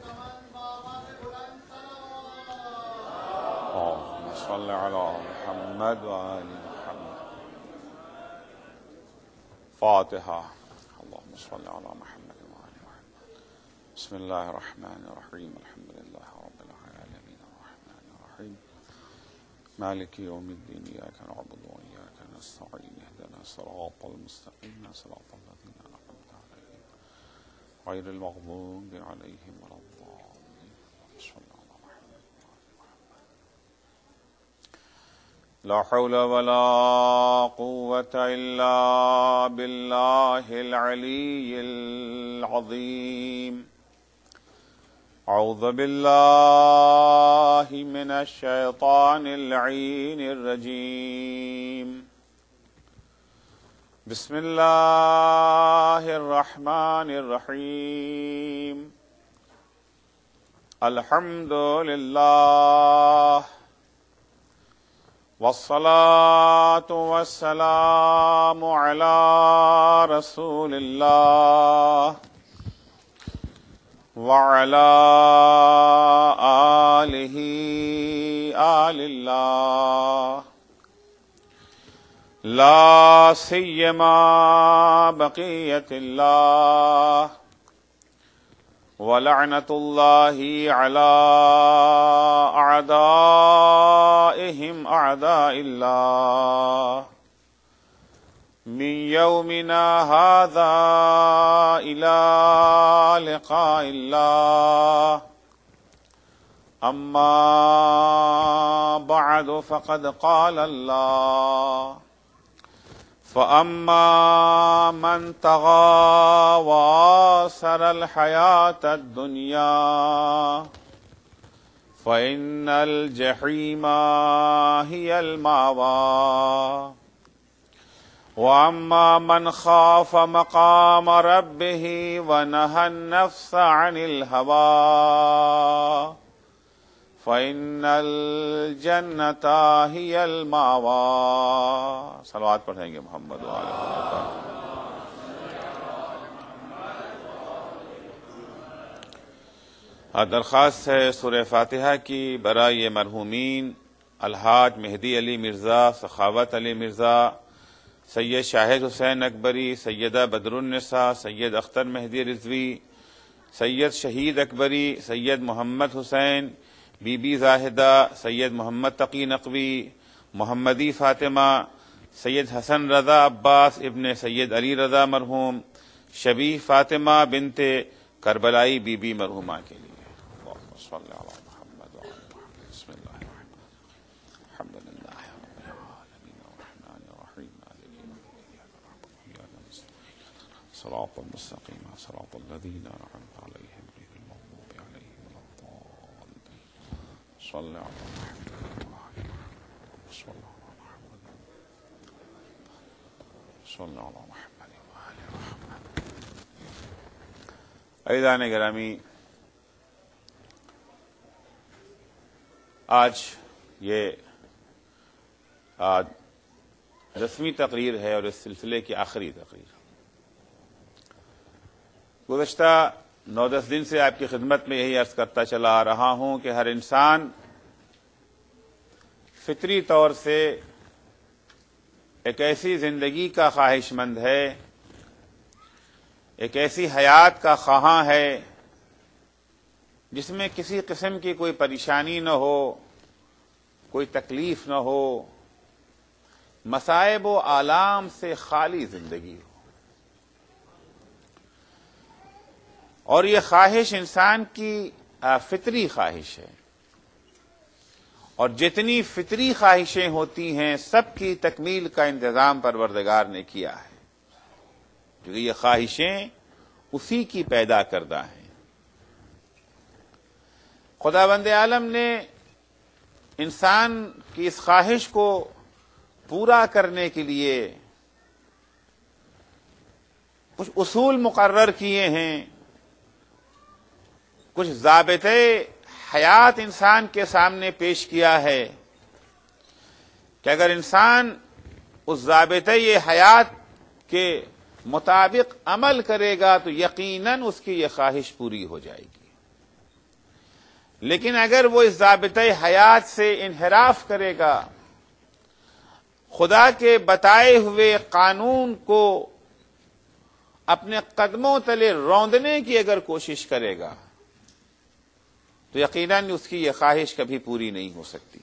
اللهم صل على محمد وآل محمد. فاتحة. اللهم صل على محمد وآل محمد. بسم الله الرحمن الرحيم. الحمد لله رب العالمين الرحمن الرحيم مالك يوم الدين. إياك نعبد وإياك نستعين. اهدنا الصراط المستقيم صراط الذين أنعمت عليهم غير المغضوب عليهم ولا الضالين. صل على محمد وآل محمد. لا حول ولا قوة إلا بالله العلي العظيم. أعوذ بالله من الشيطان اللعين الرجيم. بسم الله الرحمن الرحيم. الحمد لله والصلاة والسلام على رسول الله وعلى آله آل الله لا سيما بقية الله ولعنة الله على أعدائهم أعداء الله من يومنا هذا إلى لقاء الله. أما بعد فقد قال الله: فأما من طغى وآثر الحياة الدنيا فإن الجحيم هي المأوى. وأما من خاف مقام ربه ونهى النفس عن الهوى فإن الجنة هي المأوى. صلوات پڑھیں گے محمد وآلہ محمد. درخواست ہے سورہ فاتحہ کی برائے مرحومین الحاج مہدی علی مرزا، سخاوت علی مرزا، سید شاہد حسین اکبری، سیدہ بدر النساء، سید اختر مہدی رضوی، سید شہید اکبری، سید محمد حسین، بی بی زاہدہ، سید محمد تقی نقوی، محمدی فاطمہ، سید حسن رضا عباس ابن سید علی رضا مرحوم، شبیہ فاطمہ بنت کربلائی بی بی مرحومہ کے لیے. اللہم صل علی محمد وعلی محمد. بسم اللہ الرحمن الرحیم. الحمد للہ رب العالمین الرحمن الرحیم مالک یوم الدین. ایاک نعبد وایاک نستعین. صراط المستقیم صراط الذین انعمت علیہم غیر المغضوب علیہم ولا الضالین. صل علی محمد وعلی محمد. صل علی محمد. صل علی محمد وعلی محمد. عزیزان گرامی، آج یہ 10ویں تقریر ہے اور اس سلسلے کی آخری تقریر. گزشتہ 9-10 دن سے آپ کی خدمت میں یہی عرض کرتا چلا آ رہا ہوں کہ ہر انسان فطری طور سے ایک ایسی زندگی کا خواہش مند ہے، ایک ایسی حیات کا خواہاں ہے جس میں کسی قسم کی کوئی پریشانی نہ ہو، کوئی تکلیف نہ ہو، مصائب و آلام سے خالی زندگی ہو. اور یہ خواہش انسان کی فطری خواہش ہے، اور جتنی فطری خواہشیں ہوتی ہیں سب کی تکمیل کا انتظام پروردگار نے کیا ہے، کیونکہ یہ خواہشیں اسی کی پیدا کردہ ہیں. خداوند عالم نے انسان کی اس خواہش کو پورا کرنے کے لیے کچھ اصول مقرر کیے ہیں، کچھ ضابطے حیات انسان کے سامنے پیش کیا ہے کہ اگر انسان اس ضابطے یہ حیات کے مطابق عمل کرے گا تو یقیناً اس کی یہ خواہش پوری ہو جائے گی. لیکن اگر وہ اس ضابطۂ حیات سے انحراف کرے گا، خدا کے بتائے ہوئے قانون کو اپنے قدموں تلے روندنے کی اگر کوشش کرے گا تو یقیناً اس کی یہ خواہش کبھی پوری نہیں ہو سکتی۔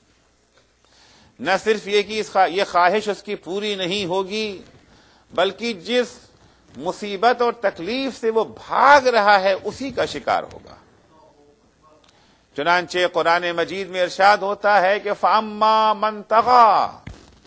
نہ صرف یہ کہ یہ خواہش اس کی پوری نہیں ہوگی، بلکہ جس مصیبت اور تکلیف سے وہ بھاگ رہا ہے اسی کا شکار ہوگا۔ چنانچہ قرآن مجید میں ارشاد ہوتا ہے کہ فَأَمَّا مَن طَغَىٰ،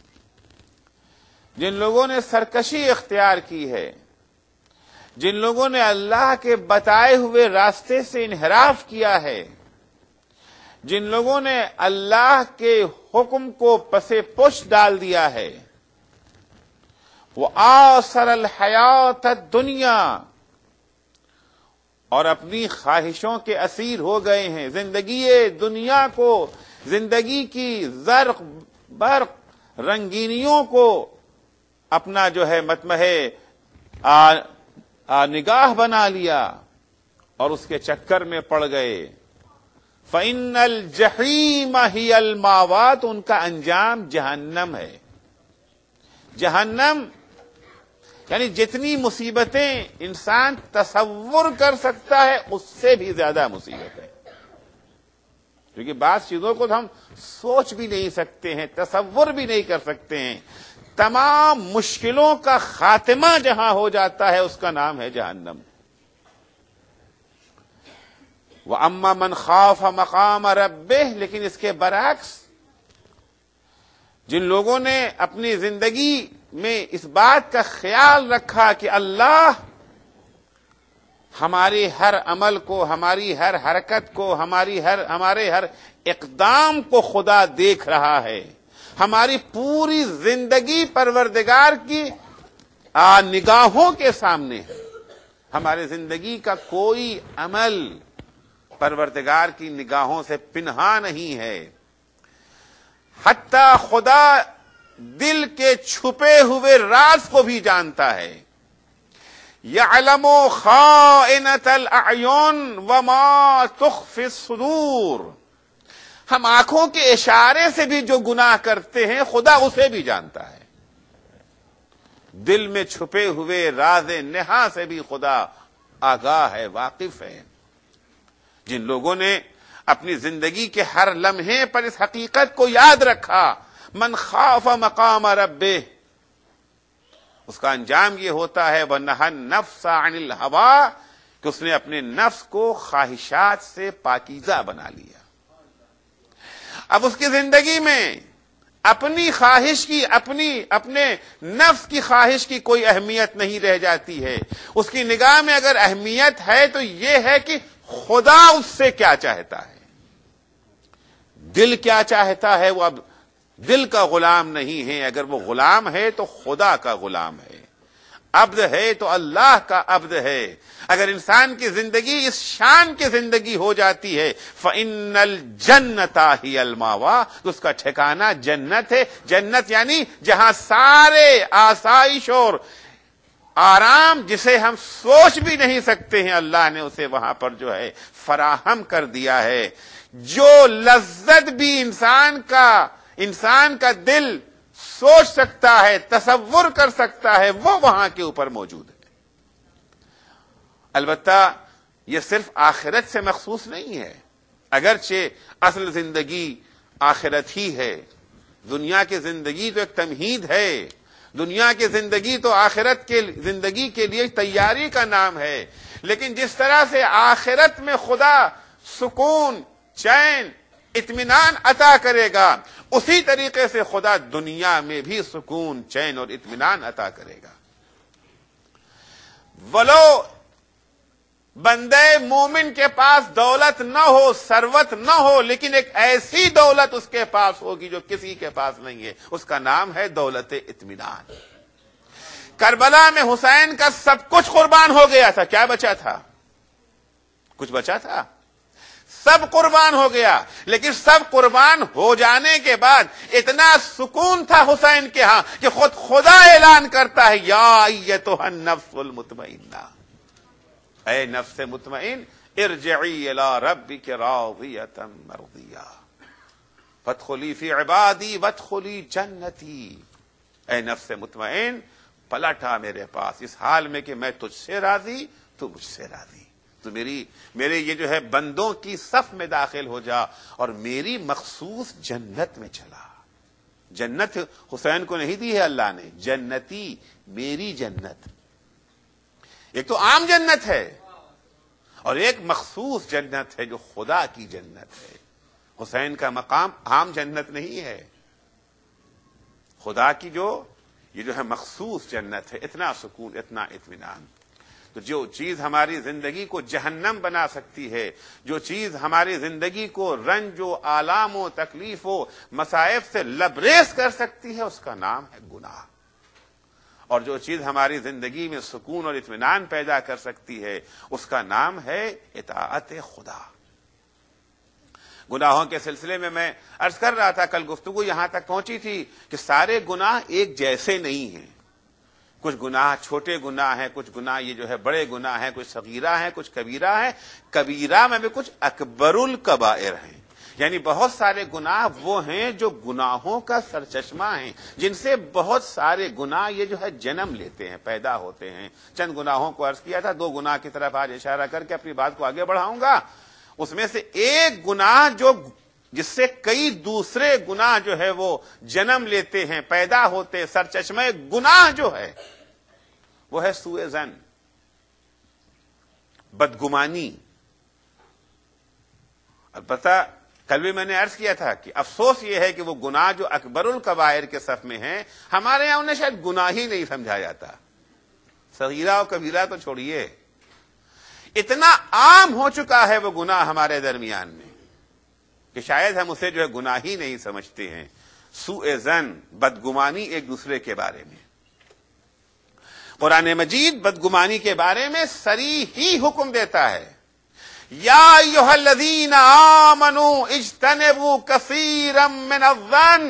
جن لوگوں نے سرکشی اختیار کی ہے، جن لوگوں نے اللہ کے بتائے ہوئے راستے سے انحراف کیا ہے، جن لوگوں نے اللہ کے حکم کو پسے پش ڈال دیا ہے، وہ آثر الحیات الدنیا، اور اپنی خواہشوں کے اسیر ہو گئے ہیں، زندگی دنیا کو، زندگی کی زرق برق رنگینیوں کو اپنا جو ہے مطمح نگاہ بنا لیا اور اس کے چکر میں پڑ گئے۔ فَإِنَّ الْجَحِيمَ هِيَ الْمَأْوَىٰ، ان کا انجام جہنم ہے۔ جہنم یعنی جتنی مصیبتیں انسان تصور کر سکتا ہے اس سے بھی زیادہ مصیبت ہے، کیونکہ بعض چیزوں کو ہم سوچ بھی نہیں سکتے ہیں، تصور بھی نہیں کر سکتے ہیں۔ تمام مشکلوں کا خاتمہ جہاں ہو جاتا ہے اس کا نام ہے جہنم۔ وَأَمَّا مَنْ خَافَ مَقَامَ رَبِّهِ، لیکن اس کے برعکس جن لوگوں نے اپنی زندگی میں اس بات کا خیال رکھا کہ اللہ ہماری ہر عمل کو، ہماری ہر حرکت کو، ہمارے ہر اقدام کو خدا دیکھ رہا ہے، ہماری پوری زندگی پروردگار کی نگاہوں کے سامنے ہے، ہمارے زندگی کا کوئی عمل پروردگار کی نگاہوں سے پنہا نہیں ہے، حتیٰ خدا دل کے چھپے ہوئے راز کو بھی جانتا ہے۔ یعلم خائنۃ الاعین وما تخفی الصدور، ہم آنکھوں کے اشارے سے بھی جو گناہ کرتے ہیں خدا اسے بھی جانتا ہے، دل میں چھپے ہوئے راز نہا سے بھی خدا آگاہ ہے، واقف ہے۔ جن لوگوں نے اپنی زندگی کے ہر لمحے پر اس حقیقت کو یاد رکھا، من خاف مقام ربہ، اس کا انجام یہ ہوتا ہے وَنَهَى النَّفْسَ عَنِ الْهَوَىٰ، کہ اس نے اپنے نفس کو خواہشات سے پاکیزہ بنا لیا۔ اب اس کی زندگی میں اپنی خواہش کی، اپنے نفس کی خواہش کی کوئی اہمیت نہیں رہ جاتی ہے۔ اس کی نگاہ میں اگر اہمیت ہے تو یہ ہے کہ خدا اس سے کیا چاہتا ہے، دل کیا چاہتا ہے۔ وہ اب دل کا غلام نہیں ہے، اگر وہ غلام ہے تو خدا کا غلام ہے، عبد ہے تو اللہ کا عبد ہے۔ اگر انسان کی زندگی اس شان کی زندگی ہو جاتی ہے فَإِنَّ الْجَنَّةَ هِيَ الْمَأْوَىٰ، تو اس کا ٹھکانہ جنت ہے۔ جنت یعنی جہاں سارے آسائش اور آرام جسے ہم سوچ بھی نہیں سکتے ہیں، اللہ نے اسے وہاں پر جو ہے فراہم کر دیا ہے۔ جو لذت بھی انسان کا دل سوچ سکتا ہے، تصور کر سکتا ہے، وہ وہاں کے اوپر موجود ہے۔ البتہ یہ صرف آخرت سے مخصوص نہیں ہے، اگرچہ اصل زندگی آخرت ہی ہے، دنیا کی زندگی تو ایک تمہید ہے، دنیا کی زندگی تو آخرت کے زندگی کے لیے تیاری کا نام ہے، لیکن جس طرح سے آخرت میں خدا سکون، چین، اطمینان عطا کرے گا، اسی طریقے سے خدا دنیا میں بھی سکون، چین اور اطمینان عطا کرے گا۔ ولو بندے مومن کے پاس دولت نہ ہو، ثروت نہ ہو، لیکن ایک ایسی دولت اس کے پاس ہوگی جو کسی کے پاس نہیں ہے، اس کا نام ہے دولت اطمینان۔ کربلا میں حسین کا سب کچھ قربان ہو گیا تھا، کیا بچا تھا؟ کچھ بچا تھا؟ سب قربان ہو گیا، لیکن سب قربان ہو جانے کے بعد اتنا سکون تھا حسین کے ہاں کہ خود خدا اعلان کرتا ہے یا ایتھا النفس المطمئنہ، اے نفس مطمئن ارجعی الی ربک راضیۃ مرضیہ فادخلی فی عبادی وادخلی جنتی، اے نفس مطمئن پلٹ آ میرے پاس اس حال میں کہ میں تجھ سے راضی، تو مجھ سے راضی، تو میرے یہ جو ہے بندوں کی صف میں داخل ہو جا اور میری مخصوص جنت میں چلا۔ جنت حسین کو نہیں دی ہے اللہ نے، جنتی میری جنت، ایک تو عام جنت ہے اور ایک مخصوص جنت ہے جو خدا کی جنت ہے۔ حسین کا مقام عام جنت نہیں ہے، خدا کی یہ جو ہے مخصوص جنت ہے۔ اتنا سکون، اتنا اطمینان۔ تو جو چیز ہماری زندگی کو جہنم بنا سکتی ہے، جو چیز ہماری زندگی کو رنج و آلام و تکلیف و مصائب سے لبریز کر سکتی ہے، اس کا نام ہے گناہ۔ اور جو چیز ہماری زندگی میں سکون اور اطمینان پیدا کر سکتی ہے، اس کا نام ہے اطاعت خدا۔ گناہوں کے سلسلے میں عرض کر رہا تھا، کل گفتگو یہاں تک پہنچی تھی کہ سارے گناہ ایک جیسے نہیں ہیں۔ کچھ گناہ چھوٹے گناہ ہیں، کچھ گناہ یہ جو ہے بڑے گناہ ہیں، کچھ صغیرہ ہیں، کچھ کبیرہ ہیں، کبیرہ میں بھی کچھ اکبر الکبائر ہیں۔ یعنی بہت سارے گناہ وہ ہیں جو گناہوں کا سرچشمہ ہیں، جن سے بہت سارے گناہ یہ جو ہے جنم لیتے ہیں، پیدا ہوتے ہیں۔ چند گناہوں کو عرض کیا تھا، دو گناہ کی طرف آج اشارہ کر کے اپنی بات کو آگے بڑھاؤں گا۔ اس میں سے ایک گناہ جس سے کئی دوسرے گناہ جو ہے وہ جنم لیتے ہیں، پیدا ہوتے، سرچشمہ گناہ جو ہے وہ ہے سوء ظن، بدگمانی۔ البتہ کل بھی میں نے عرض کیا تھا کہ افسوس یہ ہے کہ وہ گناہ جو اکبر الکبائر کے صف میں ہیں، ہمارے یہاں انہیں شاید گناہ ہی نہیں سمجھا جاتا۔ صغیرہ اور کبیرہ تو چھوڑیے، اتنا عام ہو چکا ہے وہ گناہ ہمارے درمیان میں کہ شاید ہم اسے جو ہے گناہ ہی نہیں سمجھتے ہیں۔ سوء ظن، بدگمانی ایک دوسرے کے بارے میں۔ قرآن مجید بدگمانی کے بارے میں صریح ہی حکم دیتا ہے، یا ایھا الذین آمنوا اجتنبوا کثیرا من الظن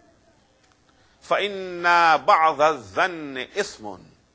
فإن بعض الظن اثم۔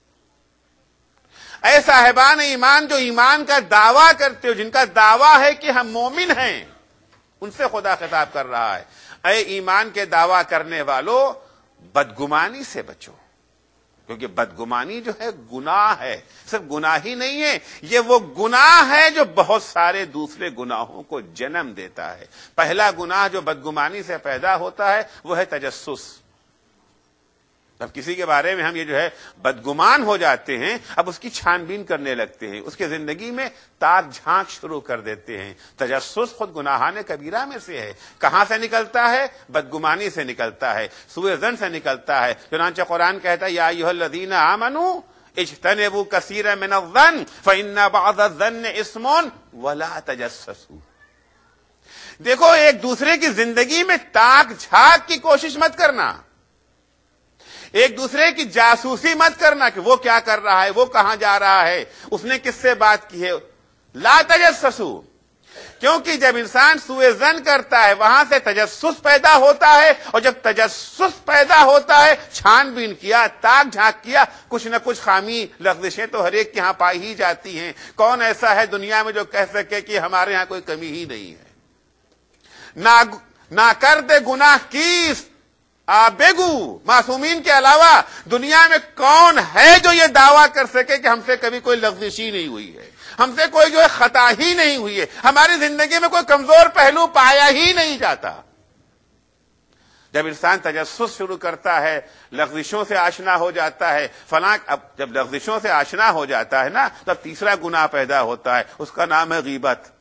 اے صاحبان ایمان جو ایمان کا دعویٰ کرتے ہو، جن کا دعویٰ ہے کہ ہم مومن ہیں، ان سے خدا خطاب کر رہا ہے، اے ایمان کے دعویٰ کرنے والو بدگمانی سے بچو، کیونکہ بدگمانی جو ہے گناہ ہے، صرف گناہ ہی نہیں ہے، یہ وہ گناہ ہے جو بہت سارے دوسرے گناہوں کو جنم دیتا ہے۔ پہلا گناہ جو بدگمانی سے پیدا ہوتا ہے وہ ہے تجسس۔ اب کسی کے بارے میں ہم یہ جو ہے بدگمان ہو جاتے ہیں، اب اس کی چھان بین کرنے لگتے ہیں، اس کے زندگی میں تاک جھانک شروع کر دیتے ہیں۔ تجسس خود گناہان کبیرہ میں سے ہے۔ کہاں سے نکلتا ہے؟ بدگمانی سے نکلتا ہے، سوء ظن سے نکلتا ہے۔ چنانچہ قرآن کہتا ہے، یا ایھا الذین آمنوا اجتنبوا کثیرا من الظن فإن بعض الظن اثم ولا تجسسوا۔ دیکھو، ایک دوسرے کی زندگی میں تاک جھانک کی کوشش مت کرنا، ایک دوسرے کی جاسوسی مت کرنا کہ وہ کیا کر رہا ہے، وہ کہاں جا رہا ہے، اس نے کس سے بات کی ہے۔ لا تجسسوا، کیونکہ جب انسان سوء ظن کرتا ہے وہاں سے تجسس پیدا ہوتا ہے، اور جب تجسس پیدا ہوتا ہے، چھان بین کیا، تاک جھانک کیا، کچھ نہ کچھ خامی لغزشیں تو ہر ایک کے ہاں پائی ہی جاتی ہیں۔ کون ایسا ہے دنیا میں جو کہہ سکے کہ ہمارے ہاں کوئی کمی ہی نہیں ہے؟ نہ کرد گناہ کیست بےگو، معصومین کے علاوہ دنیا میں کون ہے جو یہ دعویٰ کر سکے کہ ہم سے کبھی کوئی لغزش ہی نہیں ہوئی ہے، ہم سے کوئی جو ہے خطا ہی نہیں ہوئی ہے، ہماری زندگی میں کوئی کمزور پہلو پایا ہی نہیں جاتا۔ جب انسان تجسس شروع کرتا ہے، لغزشوں سے آشنا ہو جاتا ہے، اب جب لغزشوں سے آشنا ہو جاتا ہے نا، تب تیسرا گناہ پیدا ہوتا ہے، اس کا نام ہے غیبت۔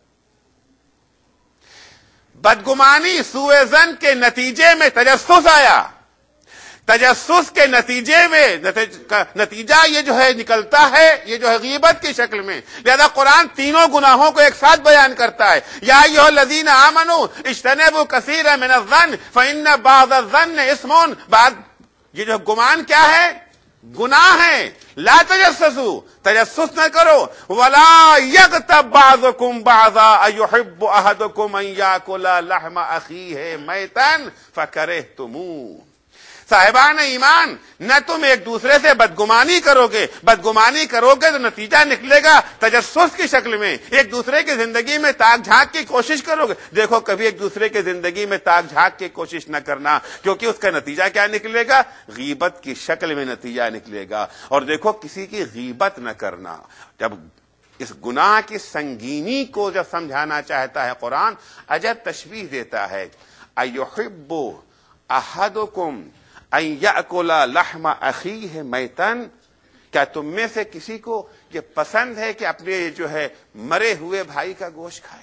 بدگمانی، سوء ظن کے نتیجے میں تجسس آیا، تجسس کے نتیجے میں نتیجہ یہ جو ہے نکلتا ہے، یہ جو ہے غیبت کی شکل میں۔ لہذا قرآن تینوں گناہوں کو ایک ساتھ بیان کرتا ہے، یا ایھا الذین آمنوا اجتنبوا کثیرا من الظن فإن بعض الظن اثم۔ یہ جو گمان کیا ہے؟ گناہ ہے۔ لا تجسسوا، تجسس نہ کرو۔ ولا یغتب بعضکم بعضا ایحب احدکم ان یاکل لحم اخیہ میتا فکرہتموہ۔ صاحبان ایمان، نہ تم ایک دوسرے سے بدگمانی کرو گے تو نتیجہ نکلے گا تجسس کی شکل میں، ایک دوسرے کی زندگی میں تاک جھانک کی کوشش کرو گے۔ دیکھو کبھی ایک دوسرے کی زندگی میں تاک جھانک کی کوشش نہ کرنا، کیونکہ اس کا نتیجہ کیا نکلے گا؟ غیبت کی شکل میں نتیجہ نکلے گا۔ اور دیکھو کسی کی غیبت نہ کرنا۔ جب اس گناہ کی سنگینی کو جب سمجھانا چاہتا ہے قرآن، عجب تشبیہ دیتا ہے، ایحب احدکم ان یأکل لحم اخیہ میتا، کیا تم میں سے کسی کو یہ پسند ہے کہ اپنے جو ہے مرے ہوئے بھائی کا گوشت کھائے؟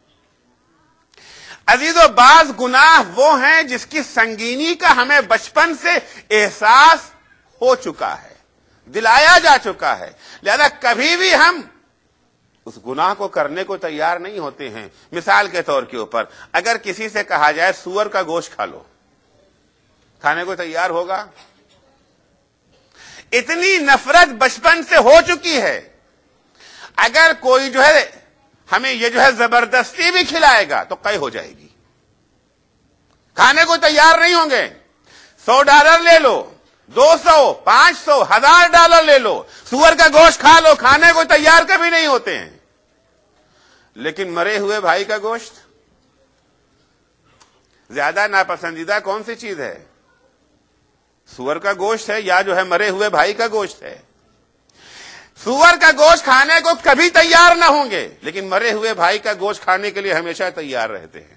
عزیزو، بعض گناہ وہ ہیں جس کی سنگینی کا ہمیں بچپن سے احساس ہو چکا ہے، دلایا جا چکا ہے، لہذا کبھی بھی ہم اس گناہ کو کرنے کو تیار نہیں ہوتے ہیں۔ مثال کے طور کے اوپر اگر کسی سے کہا جائے سور کا گوشت کھا لو، کھانے کو تیار ہوگا؟ اتنی نفرت بچپن سے ہو چکی ہے۔ اگر کوئی جو ہے ہمیں یہ جو ہے زبردستی بھی کھلائے گا تو قے ہو جائے گی، کھانے کو تیار نہیں ہوں گے۔ $100 لے لو، 200، 500، $1000 لے لو، سور کا گوشت کھا لو، کھانے کو تیار کبھی نہیں ہوتے ہیں۔ لیکن مرے ہوئے بھائی کا گوشت زیادہ ناپسندیدہ کون سی چیز ہے؟ سور کا گوشت ہے یا جو ہے مرے ہوئے بھائی کا گوشت ہے؟ سور کا گوشت کھانے کو کبھی تیار نہ ہوں گے، لیکن مرے ہوئے بھائی کا گوشت کھانے کے لیے ہمیشہ تیار رہتے ہیں۔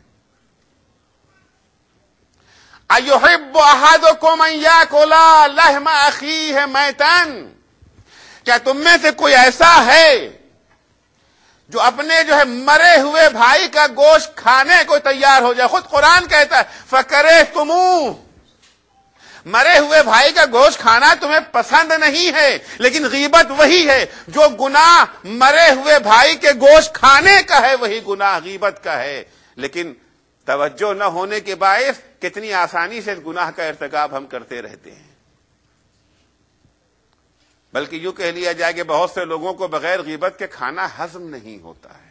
ایحب احدکم ان یاکل لحم اخیہ میتا، کیا تم میں سے کوئی ایسا ہے جو اپنے جو ہے مرے ہوئے بھائی کا گوشت کھانے کو تیار ہو جائے؟ خود قرآن کہتا ہے فکرہتموہ، مرے ہوئے بھائی کا گوشت کھانا تمہیں پسند نہیں ہے، لیکن غیبت وہی ہے جو گناہ مرے ہوئے بھائی کے گوشت کھانے کا ہے، وہی گناہ غیبت کا ہے۔ لیکن توجہ نہ ہونے کے باعث کتنی آسانی سے گناہ کا ارتکاب ہم کرتے رہتے ہیں۔ بلکہ یوں کہہ لیا جائے کہ بہت سے لوگوں کو بغیر غیبت کے کھانا ہضم نہیں ہوتا ہے۔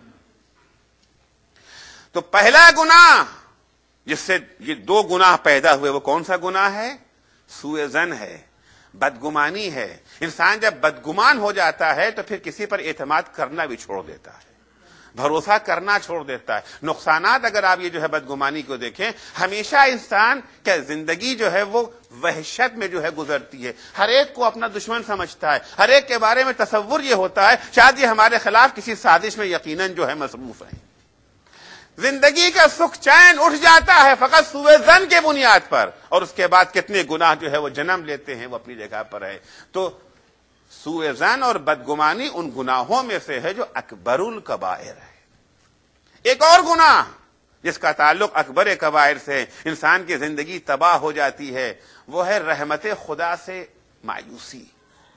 تو پہلا گناہ جس سے یہ 2 گناہ پیدا ہوئے وہ کون سا گناہ ہے؟ سوء ظن ہے، بدگمانی ہے۔ انسان جب بدگمان ہو جاتا ہے تو پھر کسی پر اعتماد کرنا بھی چھوڑ دیتا ہے، بھروسہ کرنا چھوڑ دیتا ہے۔ نقصانات اگر آپ یہ جو ہے بدگمانی کو دیکھیں، ہمیشہ انسان کیا زندگی جو ہے وہ وحشت میں جو ہے گزرتی ہے، ہر ایک کو اپنا دشمن سمجھتا ہے، ہر ایک کے بارے میں تصور یہ ہوتا ہے شاید یہ ہمارے خلاف کسی سازش میں یقیناً جو ہے مصروف ہے۔ زندگی کا سکھ چین اٹھ جاتا ہے فقط سوء ظن کے بنیاد پر، اور اس کے بعد کتنے گناہ جو ہے وہ جنم لیتے ہیں، وہ اپنی جگہ پر ہے۔ تو سوء ظن اور بدگمانی ان گناہوں میں سے ہے جو اکبر الکبائر ہے۔ ایک اور گناہ جس کا تعلق اکبر کبائر سے انسان کی زندگی تباہ ہو جاتی ہے، وہ ہے رحمت خدا سے مایوسی،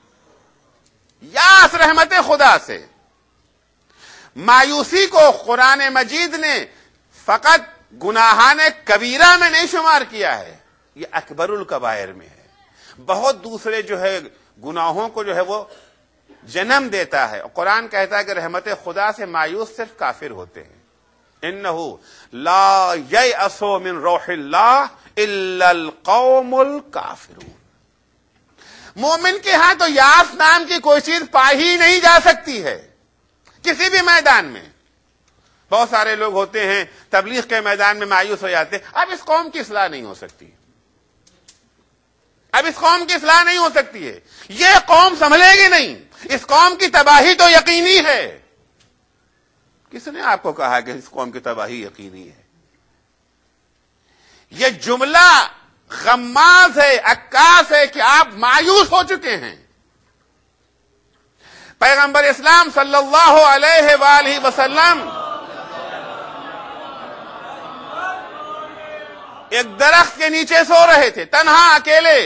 یاس رحمت خدا سے۔ مایوسی کو قرآن مجید نے فقط گناہان کبیرہ میں نہیں شمار کیا ہے، یہ اکبر الکبائر میں ہے۔ بہت دوسرے جو ہے گناہوں کو جو ہے وہ جنم دیتا ہے۔ قرآن کہتا ہے کہ رحمت خدا سے مایوس صرف کافر ہوتے ہیں۔ انہو لا ییأس من روح اللہ الا القوم الکافرون، مومن کے ہاں تو یاس نام کی کوئی چیز پائی ہی نہیں جا سکتی ہے کسی بھی میدان میں۔ بہت سارے لوگ ہوتے ہیں تبلیغ کے میدان میں مایوس ہو جاتے ہیں، اب اس قوم کی اصلاح نہیں ہو سکتی، اب اس قوم کی اصلاح نہیں ہو سکتی ہے، یہ قوم سنبھلے گی نہیں، اس قوم کی تباہی تو یقینی ہے۔ کس نے آپ کو کہا کہ اس قوم کی تباہی یقینی ہے؟ یہ جملہ غماز ہے، عکاس ہے کہ آپ مایوس ہو چکے ہیں۔ پیغمبر اسلام صلی اللہ علیہ وآلہ وسلم ایک درخت کے نیچے سو رہے تھے، تنہا اکیلے۔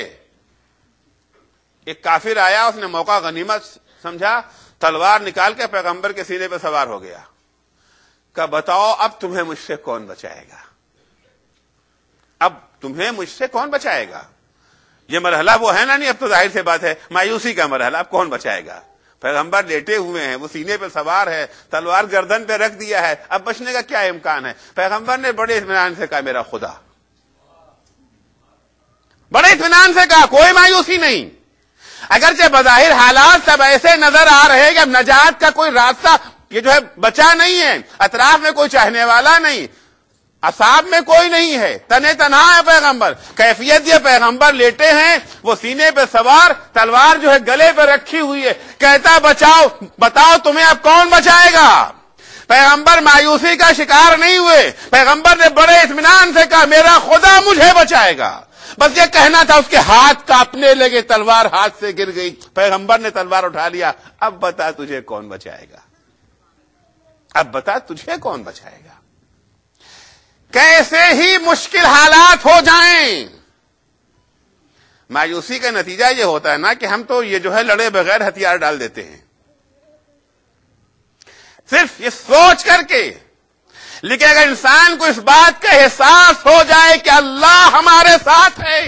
ایک کافر آیا، اس نے موقع غنیمت سمجھا، تلوار نکال کے پیغمبر کے سینے پہ سوار ہو گیا۔ کہ بتاؤ اب تمہیں مجھ سے کون بچائے گا؟ اب تمہیں مجھ سے کون بچائے گا؟ یہ مرحلہ وہ ہے نا نہیں، اب تو ظاہر سی بات ہے مایوسی کا مرحلہ، اب کون بچائے گا؟ پیغمبر لیٹے ہوئے ہیں، وہ سینے پہ سوار ہے، تلوار گردن پہ رکھ دیا ہے، اب بچنے کا کیا امکان ہے؟ پیغمبر نے بڑے اطمینان سے کہا میرا خدا۔ بڑے اطمینان سے کہا، کوئی مایوسی نہیں. اگرچہ بظاہر حالات سب ایسے نظر آ رہے ہیں کہ اب نجات کا کوئی راستہ یہ جو ہے بچا نہیں ہے، اطراف میں کوئی چاہنے والا نہیں، اصحاب میں کوئی نہیں ہے، تنے تنہا ہے پیغمبر. کیفیت یہ پیغمبر لیٹے ہیں، وہ سینے پہ سوار، تلوار جو ہے گلے پہ رکھی ہوئی ہے، کہتا بتاؤ تمہیں اب کون بچائے گا. پیغمبر مایوسی کا شکار نہیں ہوئے، پیغمبر نے بڑے اطمینان سے کہا میرا خدا مجھے بچائے گا. بس یہ کہنا تھا، اس کے ہاتھ کانپنے لگے، تلوار ہاتھ سے گر گئی. پیغمبر نے تلوار اٹھا لیا. اب بتا تجھے کون بچائے گا، اب بتا تجھے کون بچائے گا. کیسے ہی مشکل حالات ہو جائیں، مایوسی کا نتیجہ یہ ہوتا ہے نا کہ ہم تو یہ جو ہے لڑے بغیر ہتھیار ڈال دیتے ہیں، صرف یہ سوچ کر کے. لیکن اگر انسان کو اس بات کا احساس ہو جائے کہ اللہ ہمارے ساتھ ہے،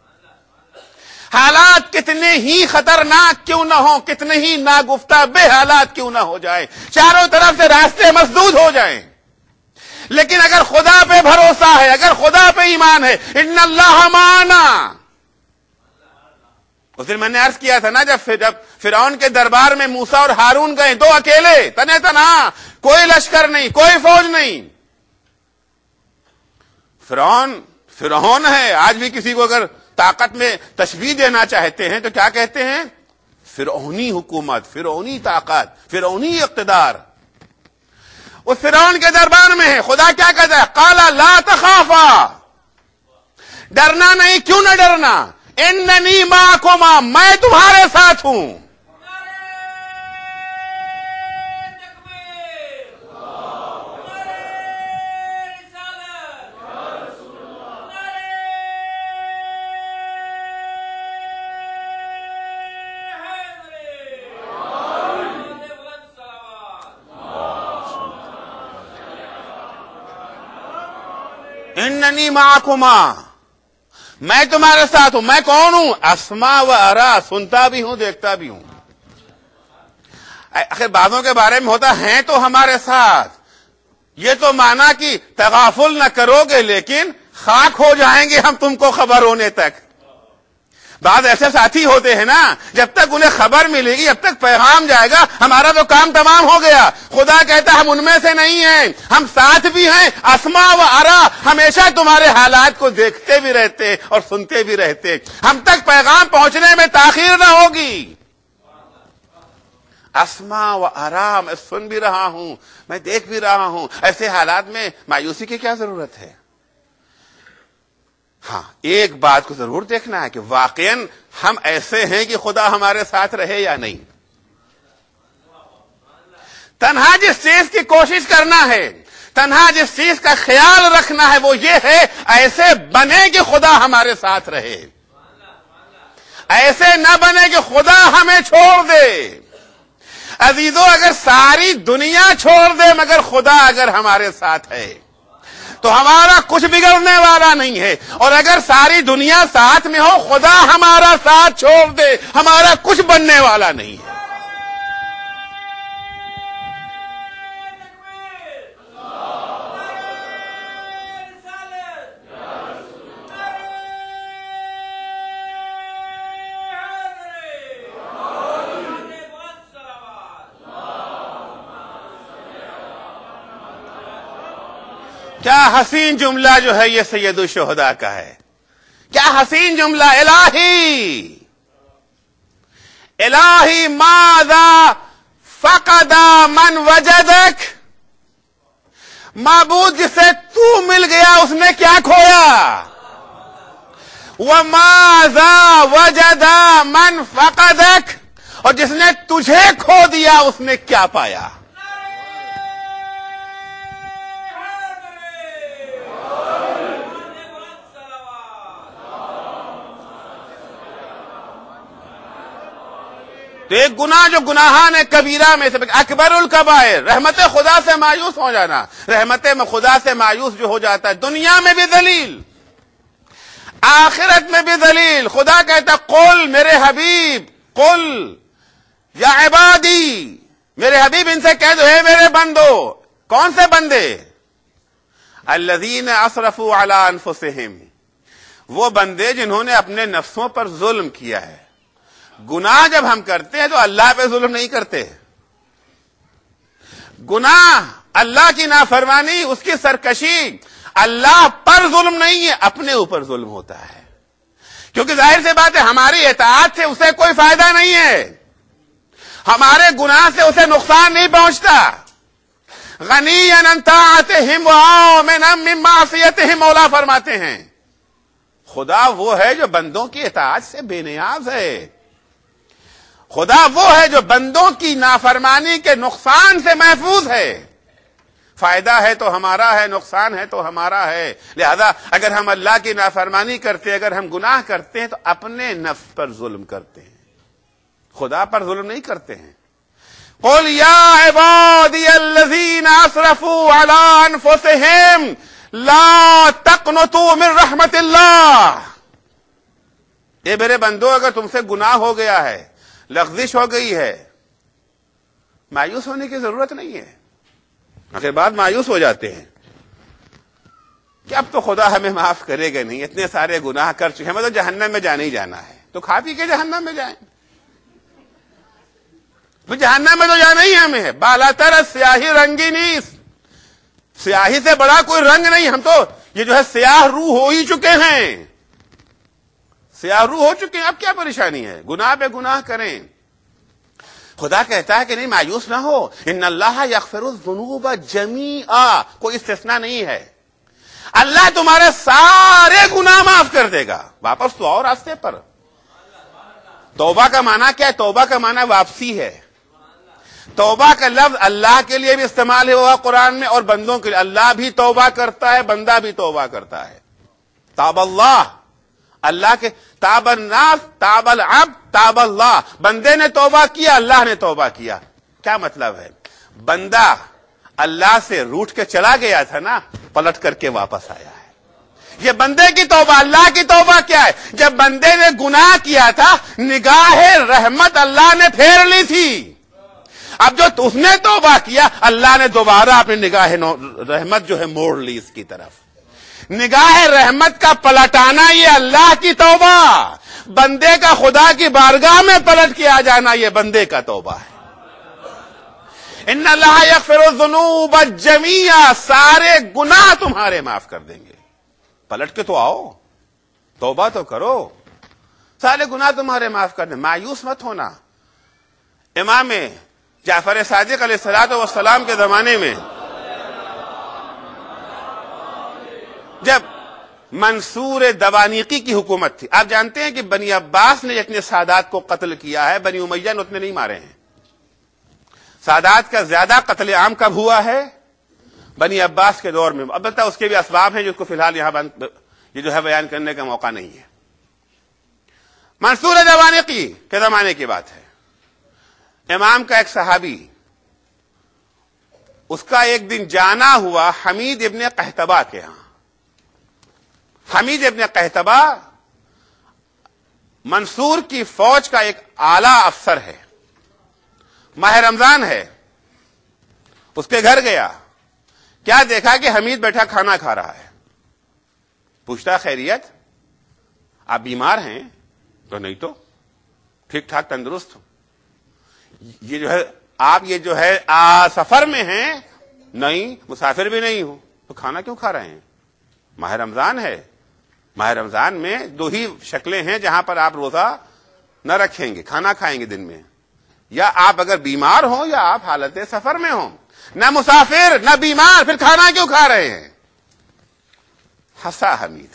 حالات کتنے ہی خطرناک کیوں نہ ہوں، کتنے ہی ناگفتہ بے حالات کیوں نہ ہو جائے، چاروں طرف سے راستے مسدود ہو جائیں، لیکن اگر خدا پہ بھروسہ ہے، اگر خدا پہ ایمان ہے، ان اللہ معنا. اس دن میں نے عرض کیا تھا نا، جب فرعون کے دربار میں موسیٰ اور ہارون گئے، دو اکیلے، تنے تنہا، کوئی لشکر نہیں، کوئی فوج نہیں. فرعون ہے. آج بھی کسی کو اگر طاقت میں تشبیہ دینا چاہتے ہیں تو کیا کہتے ہیں؟ فرعونی حکومت، فرعونی طاقت، فرعونی اقتدار. اس فرعون کے دربار میں ہے. خدا کیا کہتا ہے؟ قال لا تخافا، ڈرنا نہیں. کیوں نہ ڈرنا؟ اننی معکما، میں تمہارے ساتھ ہوں. اننی معکما، میں تمہارے ساتھ ہوں. میں کون ہوں؟ اسمع و ارا، سنتا بھی ہوں، دیکھتا بھی ہوں. آخر بعضوں کے بارے میں ہوتا ہے تو ہمارے ساتھ، یہ تو مانا کہ تغافل نہ کرو گے لیکن خاک ہو جائیں گے ہم تم کو خبر ہونے تک. بعض ایسے ساتھی ہوتے ہیں نا، جب تک انہیں خبر ملے گی، جب تک پیغام جائے گا، ہمارا تو کام تمام ہو گیا. خدا کہتا ہم ان میں سے نہیں ہیں، ہم ساتھ بھی ہیں. اسمع و ارا، ہمیشہ تمہارے حالات کو دیکھتے بھی رہتے اور سنتے بھی رہتے. ہم تک پیغام پہنچنے میں تاخیر نہ ہوگی. اسمع و ارا، میں سن بھی رہا ہوں، میں دیکھ بھی رہا ہوں. ایسے حالات میں مایوسی کی کیا ضرورت ہے؟ ہاں، ایک بات کو ضرور دیکھنا ہے کہ واقعاً ہم ایسے ہیں کہ خدا ہمارے ساتھ رہے یا نہیں. تنہا جس چیز کی کوشش کرنا ہے، تنہا جس چیز کا خیال رکھنا ہے وہ یہ ہے ایسے بنے کہ خدا ہمارے ساتھ رہے، ایسے نہ بنے کہ خدا ہمیں چھوڑ دے. عزیزو، اگر ساری دنیا چھوڑ دے مگر خدا اگر ہمارے ساتھ ہے تو ہمارا کچھ بگڑنے والا نہیں ہے. اور اگر ساری دنیا ساتھ میں ہو، خدا ہمارا ساتھ چھوڑ دے، ہمارا کچھ بننے والا نہیں ہے. کیا حسین جملہ جو ہے یہ سید الشہداء کا ہے. کیا حسین جملہ. الہی ماذا فقد من وجدک، معبود جسے تو مل گیا اس نے کیا کھویا. وماذا وجد من فقدک، اور جس نے تجھے کھو دیا اس نے کیا پایا. تو ایک گناہ جو گناہان کبیرہ میں سے اکبر الکبائر، رحمت خدا سے مایوس ہو جانا. رحمت خدا سے مایوس جو ہو جاتا ہے دنیا میں بھی ذلیل، آخرت میں بھی ذلیل. خدا کہتا قل، میرے حبیب، قل یا عبادی، میرے حبیب ان سے کہہ دو اے میرے بندو. کون سے بندے؟ الذین اسرفوا علی انفسہم، وہ بندے جنہوں نے اپنے نفسوں پر ظلم کیا ہے. گناہ جب ہم کرتے ہیں تو اللہ پہ ظلم نہیں کرتے. گناہ اللہ کی نافرمانی، اس کی سرکشی اللہ پر ظلم نہیں ہے، اپنے اوپر ظلم ہوتا ہے. کیونکہ ظاہر سی بات ہے ہماری اطاعت سے اسے کوئی فائدہ نہیں ہے، ہمارے گناہ سے اسے نقصان نہیں پہنچتا. غنی عن طاعتہم وآمنا من معصیتہم، مولا فرماتے ہیں خدا وہ ہے جو بندوں کی اطاعت سے بے نیاز ہے. خدا وہ ہے جو بندوں کی نافرمانی کے نقصان سے محفوظ ہے. فائدہ ہے تو ہمارا ہے، نقصان ہے تو ہمارا ہے. لہذا اگر ہم اللہ کی نافرمانی کرتے، اگر ہم گناہ کرتے ہیں تو اپنے نفس پر ظلم کرتے ہیں، خدا پر ظلم نہیں کرتے ہیں. قل یا عبادی الذین اسرفوا علی انفسہم لا تقنطوا من رحمت اللہ. اے میرے بندو، اگر تم سے گناہ ہو گیا ہے، لغزش ہو گئی ہے، مایوس ہونے کی ضرورت نہیں ہے. آخر بعد مایوس ہو جاتے ہیں کہ اب تو خدا ہمیں معاف کرے گا نہیں، اتنے سارے گناہ کر چکے ہیں، ہمیں تو جہنم میں جانا ہی جانا ہے، تو کھا پی کے جہنم میں جائیں. تو جہنم میں تو جانا ہی ہمیں ہے. بالاتر سیاہی رنگی نیس، سیاہی سے بڑا کوئی رنگ نہیں. ہم تو یہ جو ہے سیاہ روح ہو ہی چکے ہیں، سیاہ روح ہو چکے ہیں. اب کیا پریشانی ہے؟ گناہ پہ گناہ کریں. خدا کہتا ہے کہ نہیں مایوس نہ ہو، ان اللہ یغفر الذنوب جمیعا، کوئی استثناء نہیں ہے. اللہ تمہارے سارے گناہ معاف کر دے گا. واپس تو آؤ راستے پر. توبہ کا معنی کیا ہے؟ توبہ کا معنی واپسی ہے. توبہ کا لفظ اللہ کے لیے بھی استعمال ہوا قرآن میں اور بندوں کے لیے. اللہ بھی توبہ کرتا ہے، بندہ بھی توبہ کرتا ہے. تاب اللہ، اللہ کے تاب الناس، تاب العبد، تاب اللہ. بندے نے توبہ کیا، اللہ نے توبہ کیا. کیا مطلب ہے؟ بندہ اللہ سے روٹ کے چلا گیا تھا نا، پلٹ کر کے واپس آیا ہے. یہ بندے کی توبہ. اللہ کی توبہ کیا ہے؟ جب بندے نے گناہ کیا تھا، نگاہ رحمت اللہ نے پھیر لی تھی. اب جو اس نے توبہ کیا، اللہ نے دوبارہ اپنی نگاہ رحمت جو ہے موڑ لی اس کی طرف. نگاہ رحمت کا پلٹانا یہ اللہ کی توبہ. بندے کا خدا کی بارگاہ میں پلٹ کے آ جانا یہ بندے کا توبہ ہے. ان اللہ یغفر الذنوب جمیعا، سارے گناہ تمہارے معاف کر دیں گے. پلٹ کے تو آؤ، توبہ تو کرو، سارے گناہ تمہارے معاف کر دیں. مایوس مت ہونا. امام جعفر صادق علیہ الصلوۃ والسلام کے زمانے میں جب منصور دوانیقی کی حکومت تھی، آپ جانتے ہیں کہ بنی عباس نے اتنے سادات کو قتل کیا ہے، بنی امیہ نے اتنے نہیں مارے ہیں. سادات کا زیادہ قتل عام کب ہوا ہے؟ بنی عباس کے دور میں. البتہ اس کے بھی اسباب ہیں جس کو فی الحال یہاں یہ جو ہے بیان کرنے کا موقع نہیں ہے. منصور دوانیقی کے زمانے کی بات ہے. امام کا ایک صحابی، اس کا ایک دن جانا ہوا حمید ابن قحطبہ کے ہاں. حمید ابن قحطبہ منصور کی فوج کا ایک اعلی افسر ہے. ماہ رمضان ہے، اس کے گھر گیا. کیا دیکھا کہ حمید بیٹھا کھانا کھا رہا ہے. پوچھتا خیریت، آپ بیمار ہیں؟ تو نہیں تو ٹھیک ٹھاک تندرست ہوں. یہ جو ہے آپ یہ جو ہے سفر میں ہیں؟ نہیں، مسافر بھی نہیں ہوں. تو کھانا کیوں کھا رہے ہیں؟ ماہ رمضان ہے. ماہ رمضان میں دو ہی شکلیں ہیں جہاں پر آپ روزہ نہ رکھیں گے، کھانا کھائیں گے دن میں. یا آپ اگر بیمار ہوں یا آپ حالت سفر میں ہوں. نہ مسافر نہ بیمار، پھر کھانا کیوں کھا رہے ہیں؟ ہنسا حمید.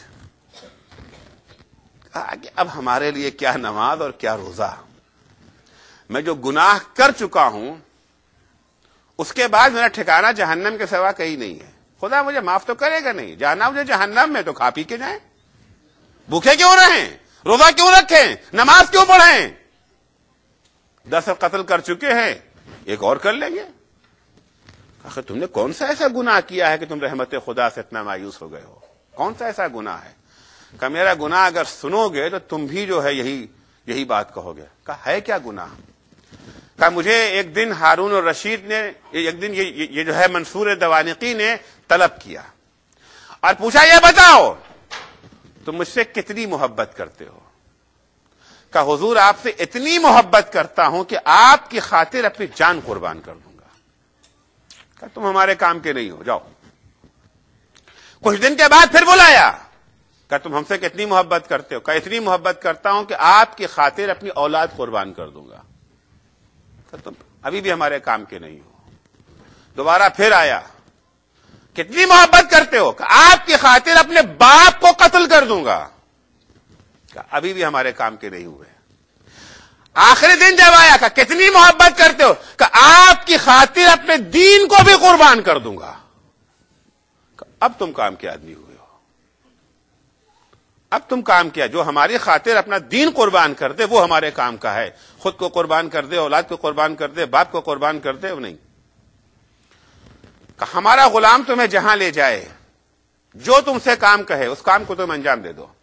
کہا کہ اب ہمارے لیے کیا نماز اور کیا روزہ. میں جو گناہ کر چکا ہوں اس کے بعد میرا ٹھکانہ جہنم کے سوا کہیں نہیں ہے. خدا مجھے معاف تو کرے گا نہیں. جانا مجھے جہنم میں، تو کھا پی کے جائیں. بھوکے کیوں رہیں؟ روزہ کیوں رکھیں؟ نماز کیوں پڑھیں؟ 10 قتل کر چکے ہیں، ایک اور کر لیں گے. آخر تم نے کون سا ایسا گناہ کیا ہے کہ تم رحمت خدا سے اتنا مایوس ہو گئے ہو؟ کون سا ایسا گناہ ہے؟ کہ میرا گناہ اگر سنو گے تو تم بھی جو ہے یہی بات کہو گے. کہا ہے کیا گناہ؟ کہ مجھے ایک دن ہارون الرشید نے، ایک دن یہ جو ہے منصور دوانیقی نے طلب کیا اور پوچھا یہ بتاؤ تم مجھ سے کتنی محبت کرتے ہو؟ کہا حضور آپ سے اتنی محبت کرتا ہوں کہ آپ کی خاطر اپنی جان قربان کر دوں گا۔ کہا تم ہمارے کام کے نہیں ہو، جاؤ۔ کچھ دن کے بعد پھر بلایا، کہا تم ہم سے کتنی محبت کرتے ہو؟ کہا اتنی محبت کرتا ہوں کہ آپ کی خاطر اپنی اولاد قربان کر دوں گا۔ کہا تم ابھی بھی ہمارے کام کے نہیں ہو۔ دوبارہ پھر آیا، کتنی محبت کرتے ہو؟ کہ آپ کی خاطر اپنے باپ کو قتل کر دوں گا۔ کہ ابھی بھی ہمارے کام کے نہیں ہوئے۔ آخری دن جب آیا، کہ کتنی محبت کرتے ہو؟ کہ آپ کی خاطر اپنے دین کو بھی قربان کر دوں گا۔ کہ اب تم کام کے آدمی ہوئے ہو، اب تم کام کیا، جو ہماری خاطر اپنا دین قربان کر دے وہ ہمارے کام کا ہے، خود کو قربان کر دے، اولاد کو قربان کر دے، باپ کو قربان کر دے، وہ نہیں۔ کہ ہمارا غلام تمہیں جہاں لے جائے، جو تم سے کام کہے اس کام کو تم انجام دے دو۔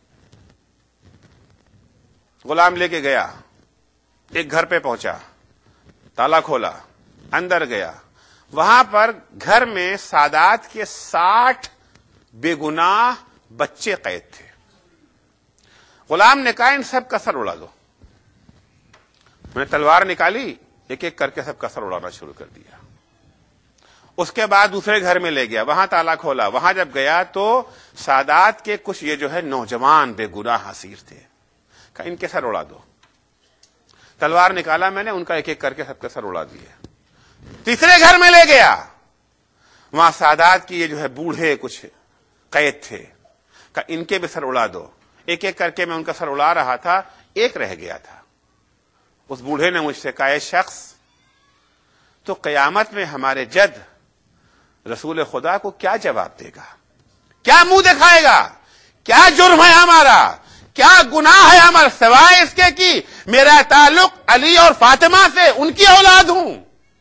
غلام لے کے گیا، ایک گھر پہ پہنچا، تالا کھولا، اندر گیا، وہاں پر گھر میں سادات کے 60 بے گناہ بچے قید تھے۔ غلام نے کہا ان سب کا سر اڑا دو۔ میں نے تلوار نکالی، ایک ایک کر کے سب کا سر اڑانا شروع کر دیا۔ اس کے بعد دوسرے گھر میں لے گیا، وہاں تالا کھولا، وہاں جب گیا تو سادات کے کچھ یہ جو ہے نوجوان بے گناہ اسیر تھے، کہ ان کے سر اڑا دو۔ تلوار نکالا میں نے، ان کا ایک ایک کر کے سب کا سر اڑا دیا۔ تیسرے گھر میں لے گیا، وہاں سادات کی یہ جو ہے بوڑھے کچھ قید تھے، کہ ان کے بھی سر اڑا دو۔ ایک ایک کر کے میں ان کا سر اڑا رہا تھا، ایک رہ گیا تھا۔ اس بوڑھے نے مجھ سے کہا اے شخص، تو قیامت میں ہمارے جد رسول خدا کو کیا جواب دے گا؟ کیا منہ دکھائے گا؟ کیا جرم ہے ہمارا؟ کیا گناہ ہے ہمارا، سوائے اس کے کہ میرا تعلق علی اور فاطمہ سے، ان کی اولاد ہوں؟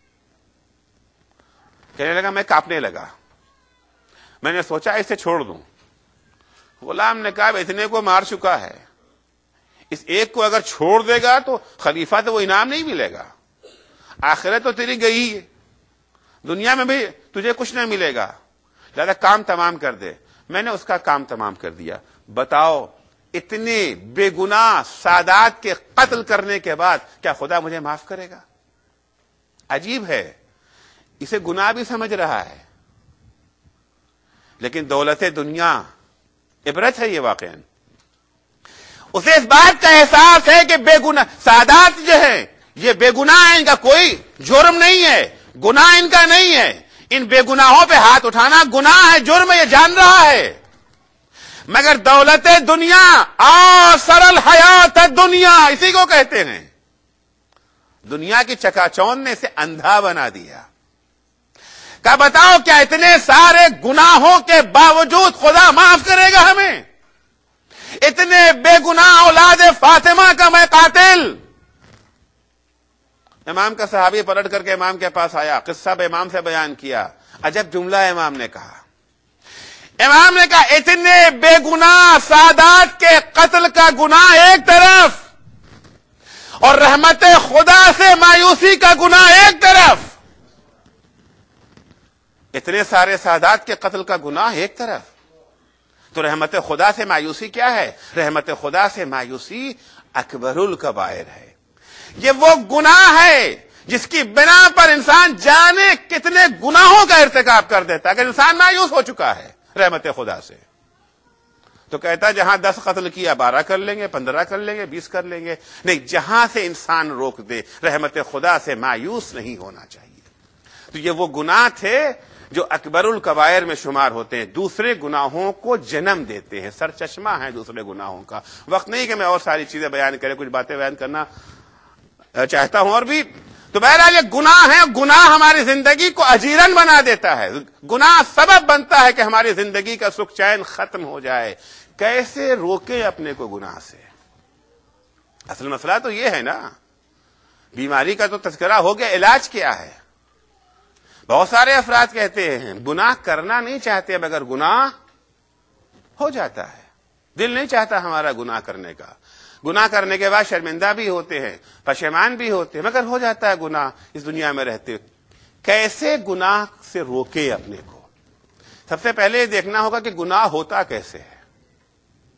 کہنے لگا، میں کانپنے لگا، میں نے سوچا اسے چھوڑ دوں۔ غلام نے کہا اتنے کو مار چکا ہے، اس ایک کو اگر چھوڑ دے گا تو خلیفہ تو وہ انعام نہیں ملے گا، آخرت تو تیری گئی ہے، دنیا میں بھی تجھے کچھ نہیں ملے گا، لہذا کام تمام کر دے۔ میں نے اس کا کام تمام کر دیا۔ بتاؤ اتنے بے گناہ سادات کے قتل کرنے کے بعد کیا خدا مجھے معاف کرے گا؟ عجیب ہے، اسے گناہ بھی سمجھ رہا ہے، لیکن دولت دنیا عبرت ہے یہ واقعا۔ اسے اس بات کا احساس ہے کہ بے گناہ سادات جو ہیں یہ بے گناہ ہیں، ان کا کوئی جرم نہیں ہے، گناہ ان کا نہیں ہے، ان بے گناہوں پہ ہاتھ اٹھانا گناہ ہے، جرم ہے، یہ جان رہا ہے، مگر دولت دنیا آثر الحیات دنیا اسی کو کہتے ہیں۔ دنیا کی چکا چوند نے اسے اندھا بنا دیا۔ کہ بتاؤ کیا اتنے سارے گناہوں کے باوجود خدا معاف کرے گا ہمیں؟ اتنے بے گناہ اولاد فاطمہ کا میں قاتل؟ امام کا صحابی پلٹ کر کے امام کے پاس آیا، قصہ امام سے بیان کیا، عجب جملہ امام نے کہا۔ امام نے کہا اتنے بے گناہ سادات کے قتل کا گناہ ایک طرف، اور رحمت خدا سے مایوسی کا گناہ ایک طرف، اتنے سارے سادات کے قتل کا گناہ ایک طرف، تو رحمت خدا سے مایوسی کیا ہے؟ رحمت خدا سے مایوسی اکبر الکبائر ہے۔ یہ وہ گناہ ہے جس کی بنا پر انسان جانے کتنے گناہوں کا ارتکاب کر دیتا ہے۔ اگر انسان مایوس ہو چکا ہے رحمت خدا سے تو کہتا جہاں 10 قتل کیا 12 کر لیں گے، 15 کر لیں گے، 20 کر لیں گے، نہیں، جہاں سے انسان روک دے رحمت خدا سے مایوس نہیں ہونا چاہیے۔ تو یہ وہ گناہ تھے جو اکبر الکبائر میں شمار ہوتے ہیں، دوسرے گناہوں کو جنم دیتے ہیں، سر چشمہ ہے دوسرے گناہوں کا۔ وقت نہیں کہ میں اور ساری چیزیں بیان کریں، کچھ باتیں بیان کرنا چاہتا ہوں اور بھی، تو بہرحال یہ گناہ ہے، گناہ ہماری زندگی کو اجیرن بنا دیتا ہے، گناہ سبب بنتا ہے کہ ہماری زندگی کا سکھ چین ختم ہو جائے۔ کیسے روکے اپنے کو گناہ سے؟ اصل مسئلہ تو یہ ہے نا، بیماری کا تو تذکرہ ہو گیا، علاج کیا ہے؟ بہت سارے افراد کہتے ہیں گناہ کرنا نہیں چاہتے مگر گناہ ہو جاتا ہے، دل نہیں چاہتا ہمارا گناہ کرنے کا، گناہ کرنے کے بعد شرمندہ بھی ہوتے ہیں، پشیمان بھی ہوتے ہیں، مگر ہو جاتا ہے گناہ اس دنیا میں رہتے۔ کیسے گناہ سے روکے اپنے کو؟ سب سے پہلے یہ دیکھنا ہوگا کہ گناہ ہوتا کیسے ہے۔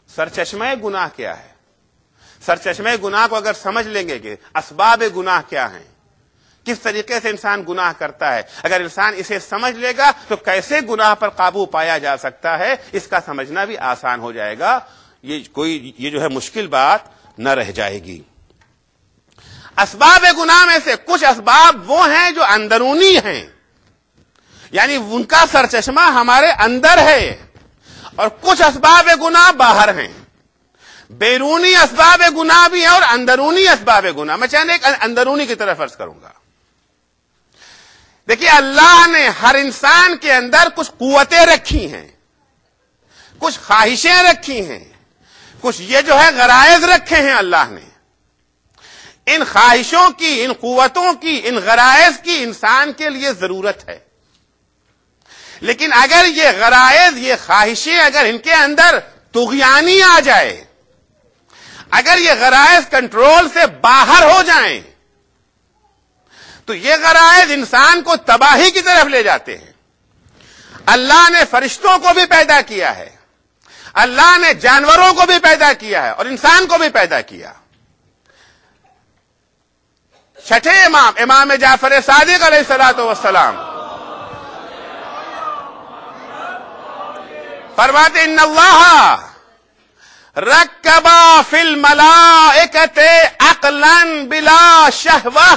سرچشمہ گناہ کیا ہے؟ سرچشمہ گناہ کو اگر سمجھ لیں گے کہ اسباب گناہ کیا ہیں، کس طریقے سے انسان گناہ کرتا ہے، اگر انسان اسے سمجھ لے گا تو کیسے گناہ پر قابو پایا جا سکتا ہے، اس کا سمجھنا بھی آسان ہو جائے گا. یہ جو ہے مشکل بات نہ رہ جائے گی. اسباب گناہ میں سے کچھ اسباب وہ ہیں جو اندرونی ہیں، یعنی ان کا سرچشمہ ہمارے اندر ہے، اور کچھ اسباب گناہ باہر ہیں. بیرونی اسباب گناہ بھی ہیں اور اندرونی اسباب گناہ. میں چاہنے ایک اندرونی کی طرف عرض کروں گا. دیکھیے، اللہ نے ہر انسان کے اندر کچھ قوتیں رکھی ہیں، کچھ خواہشیں رکھی ہیں، کچھ یہ جو ہے غرائض رکھے ہیں اللہ نے. ان خواہشوں کی، ان قوتوں کی، ان غرائض کی انسان کے لیے ضرورت ہے. لیکن اگر یہ غرائض، یہ خواہشیں اگر ان کے اندر طغیانی آ جائے، اگر یہ غرائض کنٹرول سے باہر ہو جائیں تو یہ غرائض انسان کو تباہی کی طرف لے جاتے ہیں. اللہ نے فرشتوں کو بھی پیدا کیا ہے، اللہ نے جانوروں کو بھی پیدا کیا ہے اور انسان کو بھی پیدا کیا. چھٹے امام جعفر صادق علیہ الصلوۃ والسلام فرماتے ان اللہ رکبا فی الملائکۃ عقلا بلا شہوہ.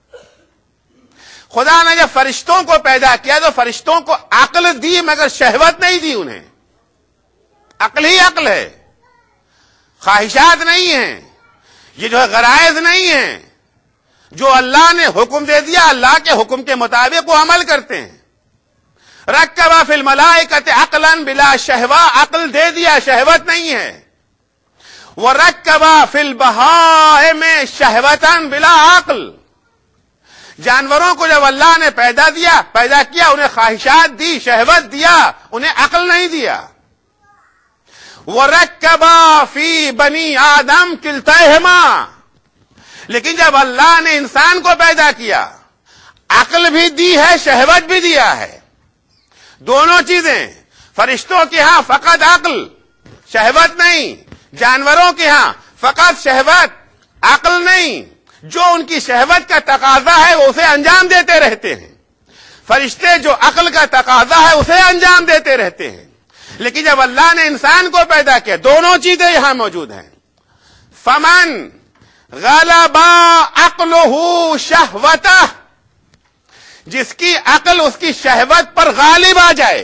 خدا نے جب فرشتوں کو پیدا کیا تو فرشتوں کو عقل دی مگر شہوت نہیں دی. انہیں عقل ہی عقل ہے، خواہشات نہیں ہیں، یہ جو ہے غرائض نہیں ہیں. جو اللہ نے حکم دے دیا اللہ کے حکم کے مطابق وہ عمل کرتے ہیں. رکبا فی الملائکۃ عقلا بلا شہوہ، عقل دے دیا، شہوت نہیں ہے. وَرَكَّبَ فِي الْبَهَائِمِ شَهْوَةً بِلَا عَقْلٍ. جانوروں کو جب اللہ نے پیدا کیا انہیں خواہشات دی، شہوت دیا، انہیں عقل نہیں دیا. وَرَكَّبَ فِي بَنِي آدَمَ كِلْتَيْهِمَا. لیکن جب اللہ نے انسان کو پیدا کیا عقل بھی دی ہے، شہوت بھی دیا ہے. دونوں چیزیں. فرشتوں کے ہاں فقط عقل، شہوت نہیں. جانوروں کے ہاں فقط شہوت، عقل نہیں. جو ان کی شہوت کا تقاضا ہے وہ اسے انجام دیتے رہتے ہیں. فرشتے جو عقل کا تقاضا ہے اسے انجام دیتے رہتے ہیں. لیکن جب اللہ نے انسان کو پیدا کیا دونوں چیزیں یہاں موجود ہیں. فمن غلب عقلہ شہوتہ، جس کی عقل اس کی شہوت پر غالب آ جائے،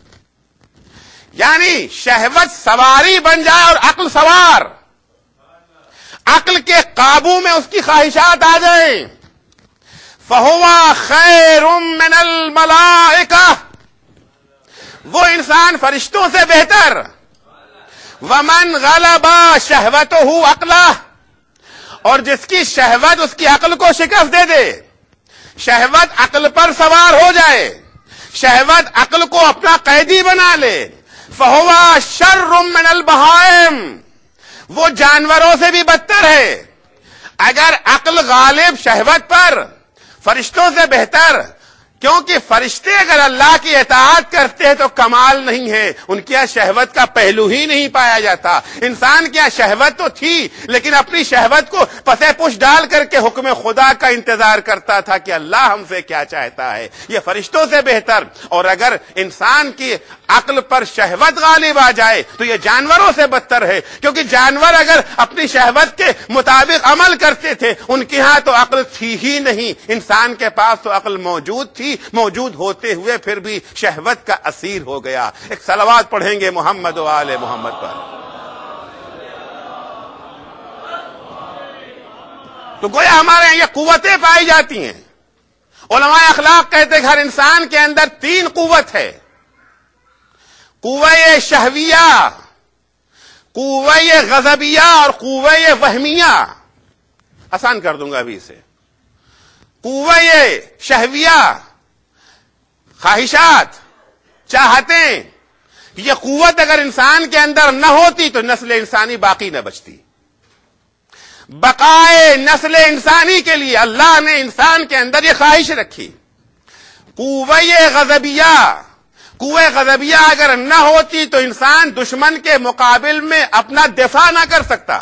یعنی شہوت سواری بن جائے اور عقل سوار، عقل کے قابو میں اس کی خواہشات آ جائیں، فَهُوَ خَيْرٌ مِّنَ الْمَلَائِكَةِ، وہ انسان فرشتوں سے بہتر. وَمَنْ غَلَبَ شَهْوَتُهُ عَقْلَهُ، اور جس کی شہوت اس کی عقل کو شکست دے دے، شہوت عقل پر سوار ہو جائے، شہوت عقل کو اپنا قیدی بنا لے، فَهُوَ شَرٌّ مِّنَ الْبَهَائِمِ، وہ جانوروں سے بھی بدتر ہے. اگر عقل غالب شہوت پر، فرشتوں سے بہتر. کیونکہ فرشتے اگر اللہ کی اطاعت کرتے ہیں تو کمال نہیں ہے، ان کے یہاں شہوت کا پہلو ہی نہیں پایا جاتا. انسان کے یہاں شہوت تو تھی لیکن اپنی شہوت کو پسے پش ڈال کر کے حکم خدا کا انتظار کرتا تھا کہ اللہ ہم سے کیا چاہتا ہے. یہ فرشتوں سے بہتر. اور اگر انسان کی عقل پر شہوت غالب آ جائے تو یہ جانوروں سے بدتر ہے. کیونکہ جانور اگر اپنی شہوت کے مطابق عمل کرتے تھے ان کے ہاں تو عقل تھی ہی نہیں. انسان کے پاس تو عقل موجود تھی، موجود ہوتے ہوئے پھر بھی شہوت کا اسیر ہو گیا. ایک صلوات پڑھیں گے محمد و آل محمد پر. تو گویا ہمارے یہاں یہ قوتیں پائی جاتی ہیں. علماء اخلاق کہتے ہیں کہ ہر انسان کے اندر 3 قوت ہے: قوہ شہویہ، قوہ غضبیہ اور قوہ وہمیہ. آسان کر دوں گا ابھی اسے. قوہ شہویہ، خواہشات، چاہتیں، یہ قوت اگر انسان کے اندر نہ ہوتی تو نسل انسانی باقی نہ بچتی. بقائے نسل انسانی کے لیے اللہ نے انسان کے اندر یہ خواہش رکھی. قوہ غضبیہ، قوہ غضبیہ اگر نہ ہوتی تو انسان دشمن کے مقابل میں اپنا دفاع نہ کر سکتا.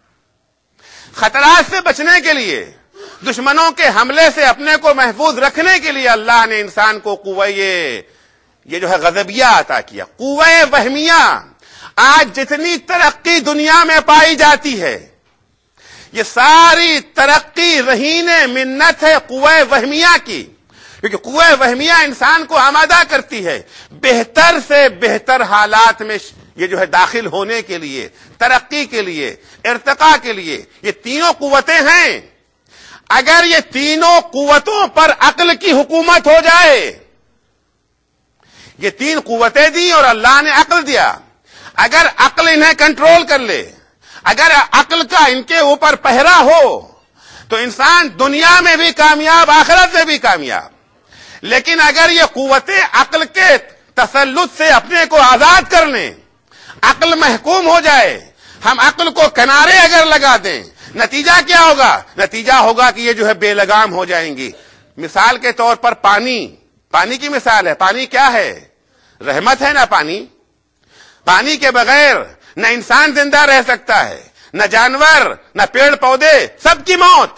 خطرات سے بچنے کے لیے، دشمنوں کے حملے سے اپنے کو محفوظ رکھنے کے لیے اللہ نے انسان کو قوہ یہ جو ہے غضبیہ عطا کیا. قوہ وہمیہ آج جتنی ترقی دنیا میں پائی جاتی ہے، یہ ساری ترقی رہین منت ہے قوہ وہمیہ کی، کیونکہ قوہ وہمیہ انسان کو آمادہ کرتی ہے بہتر سے بہتر حالات میں یہ جو ہے داخل ہونے کے لیے، ترقی کے لیے، ارتقاء کے لیے. یہ تینوں قوتیں ہیں. اگر یہ تینوں قوتوں پر عقل کی حکومت ہو جائے، یہ تین قوتیں دی اور اللہ نے عقل دیا، اگر عقل انہیں کنٹرول کر لے، اگر عقل کا ان کے اوپر پہرا ہو تو انسان دنیا میں بھی کامیاب، آخرت میں بھی کامیاب. لیکن اگر یہ قوتیں عقل کے تسلط سے اپنے کو آزاد کر لیں، عقل محکوم ہو جائے، ہم عقل کو کنارے اگر لگا دیں، نتیجہ کیا ہوگا؟ نتیجہ ہوگا کہ یہ جو ہے بے لگام ہو جائیں گی. مثال کے طور پر پانی کی مثال ہے. پانی کیا ہے؟ رحمت ہے نا پانی. پانی کے بغیر نہ انسان زندہ رہ سکتا ہے، نہ جانور، نہ پیڑ پودے، سب کی موت.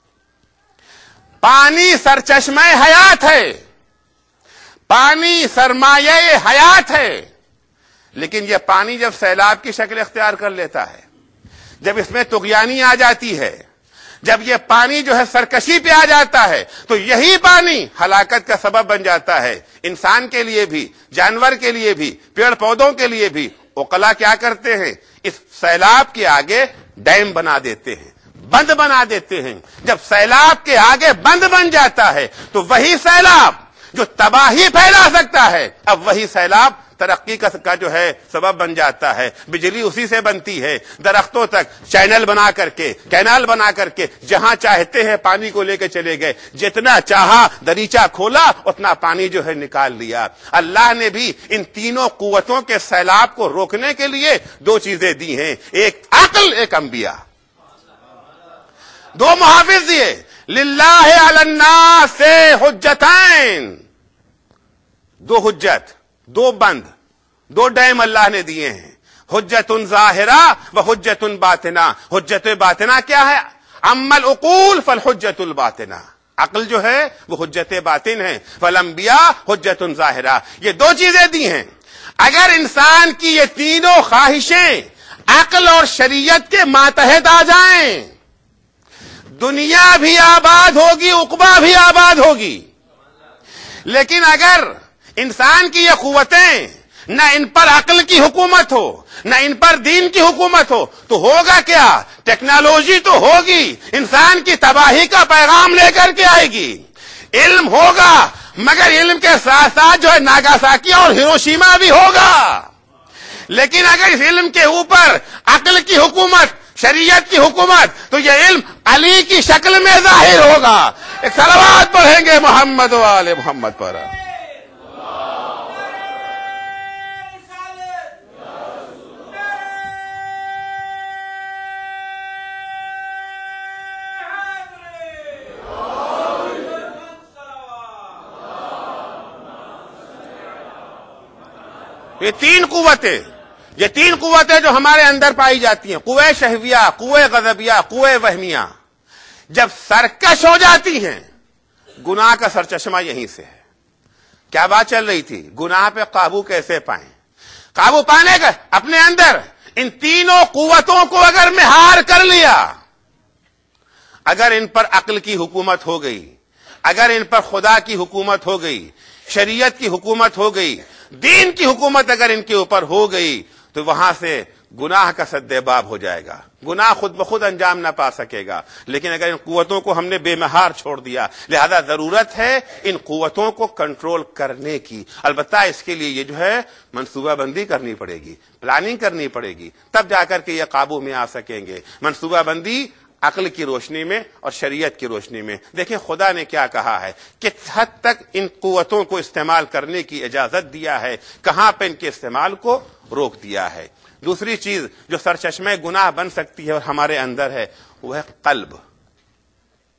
پانی سرچشمہ حیات ہے، پانی سرمایہ حیات ہے. لیکن یہ پانی جب سیلاب کی شکل اختیار کر لیتا ہے، جب اس میں طغیانی آ جاتی ہے، جب یہ پانی جو ہے سرکشی پہ آ جاتا ہے، تو یہی پانی ہلاکت کا سبب بن جاتا ہے، انسان کے لیے بھی، جانور کے لیے بھی، پیڑ پودوں کے لیے بھی. عقلاء کیا کرتے ہیں؟ اس سیلاب کے آگے ڈیم بنا دیتے ہیں، بند بنا دیتے ہیں. جب سیلاب کے آگے بند بن جاتا ہے تو وہی سیلاب جو تباہی پھیلا سکتا ہے، اب وہی سیلاب ترقی کا جو ہے سبب بن جاتا ہے. بجلی اسی سے بنتی ہے. درختوں تک چینل بنا کر کے، کینال بنا کر کے جہاں چاہتے ہیں پانی کو لے کے چلے گئے، جتنا چاہا دریچہ کھولا اتنا پانی جو ہے نکال لیا. اللہ نے بھی ان تینوں قوتوں کے سیلاب کو روکنے کے لیے دو چیزیں دی ہیں، ایک عقل، ایک انبیاء. دو محافظ دیے. للہ علی الناس حجتین، دو حجت، دو بند، دو ڈیم اللہ نے دیے ہیں. حجت ظاہرہ و حجت باطنہ. حجت باطنہ کیا ہے؟ اما العقول فالحجت الباطنہ. عقل جو ہے وہ حجت باطن ہے. فالانبیاء حجت ظاہرہ. یہ دو چیزیں دی ہیں. اگر انسان کی یہ تینوں خواہشیں عقل اور شریعت کے ماتحت آ جائیں، دنیا بھی آباد ہوگی، عقبہ بھی آباد ہوگی. لیکن اگر انسان کی یہ قوتیں نہ ان پر عقل کی حکومت ہو، نہ ان پر دین کی حکومت ہو، تو ہوگا کیا؟ ٹیکنالوجی تو ہوگی، انسان کی تباہی کا پیغام لے کر کے آئے گی. علم ہوگا، مگر علم کے ساتھ ساتھ جو ہے ناگاساکی اور ہیروشیما بھی ہوگا. لیکن اگر اس علم کے اوپر عقل کی حکومت، شریعت کی حکومت، تو یہ علم علی کی شکل میں ظاہر ہوگا. ایک صلوات پڑھیں گے محمد و آل محمد پر. یہ تین قوتیں جو ہمارے اندر پائی جاتی ہیں، قوہ شہویہ، قوہ غضبیہ، قوہ وہمیہ، جب سرکش ہو جاتی ہیں، گناہ کا سرچشمہ یہیں سے ہے. کیا بات چل رہی تھی؟ گناہ پہ قابو کیسے پائیں؟ قابو پانے کا اپنے اندر ان تینوں قوتوں کو اگر میں ہار کر لیا، اگر ان پر عقل کی حکومت ہو گئی، اگر ان پر خدا کی حکومت ہو گئی، شریعت کی حکومت ہو گئی، دین کی حکومت اگر ان کے اوپر ہو گئی، تو وہاں سے گناہ کا سدباب ہو جائے گا. گناہ خود بخود انجام نہ پا سکے گا. لیکن اگر ان قوتوں کو ہم نے بے مہار چھوڑ دیا، لہذا ضرورت ہے ان قوتوں کو کنٹرول کرنے کی. البتہ اس کے لیے یہ جو ہے منصوبہ بندی کرنی پڑے گی، پلاننگ کرنی پڑے گی، تب جا کر کے یہ قابو میں آ سکیں گے. منصوبہ بندی عقل کی روشنی میں اور شریعت کی روشنی میں. دیکھیں خدا نے کیا کہا ہے، کس حد تک ان قوتوں کو استعمال کرنے کی اجازت دیا ہے، کہاں پہ ان کے استعمال کو روک دیا ہے. دوسری چیز جو سرچشمہ گناہ بن سکتی ہے اور ہمارے اندر ہے، وہ ہے قلب.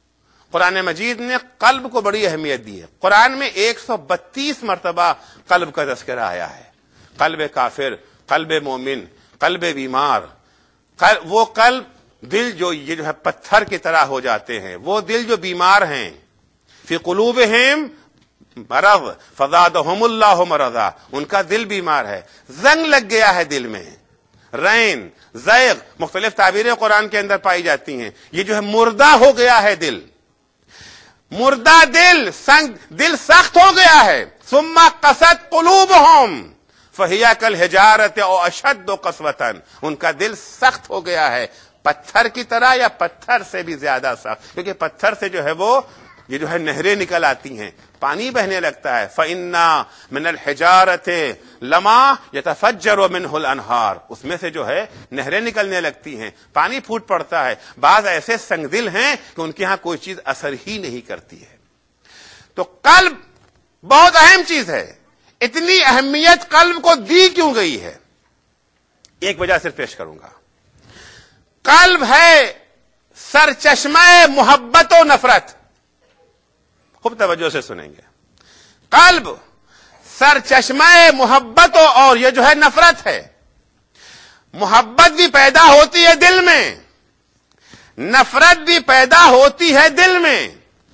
قرآن مجید نے قلب کو بڑی اہمیت دی ہے. قرآن میں 132 مرتبہ قلب کا تذکرہ آیا ہے. قلب کافر، قلب مومن، قلب بیمار، وہ قلب دل جو ہے پتھر کی طرح ہو جاتے ہیں، وہ دل جو بیمار ہیں. فی قلوبہم مرض فزادہم اللہ مرضا، ان کا دل بیمار ہے، زنگ لگ گیا ہے دل میں. رین، زیغ، مختلف تعبیریں قرآن کے اندر پائی جاتی ہیں. یہ جو ہے مردہ ہو گیا ہے دل، مردہ دل، دل سخت ہو گیا ہے. ثم قست قلوبہم فہی کالحجارۃ او اشد قسوۃ، ان کا دل سخت ہو گیا ہے پتھر کی طرح یا پتھر سے بھی زیادہ سخت، کیونکہ پتھر سے جو ہے وہ یہ جو ہے نہریں نکل آتی ہیں، پانی بہنے لگتا ہے. فَإِنَّا مِنَ الْحِجَارَةِ لَمَا يَتَفَجَّرُ مِنْهُ الْأَنْهَارُ، اس میں سے جو ہے نہریں نکلنے لگتی ہیں، پانی پھوٹ پڑتا ہے. بعض ایسے سنگ دل ہیں کہ ان کے ہاں کوئی چیز اثر ہی نہیں کرتی ہے. تو قلب بہت اہم چیز ہے. اتنی اہمیت قلب کو دی کیوں گئی ہے؟ ایک وجہ صرف پیش کروں گا. قلب ہے سرچشمہ محبت و نفرت. خوب توجہ سے سنیں گے. قلب سرچشمہ محبت اور یہ جو ہے نفرت ہے. محبت بھی پیدا ہوتی ہے دل میں، نفرت بھی پیدا ہوتی ہے دل میں.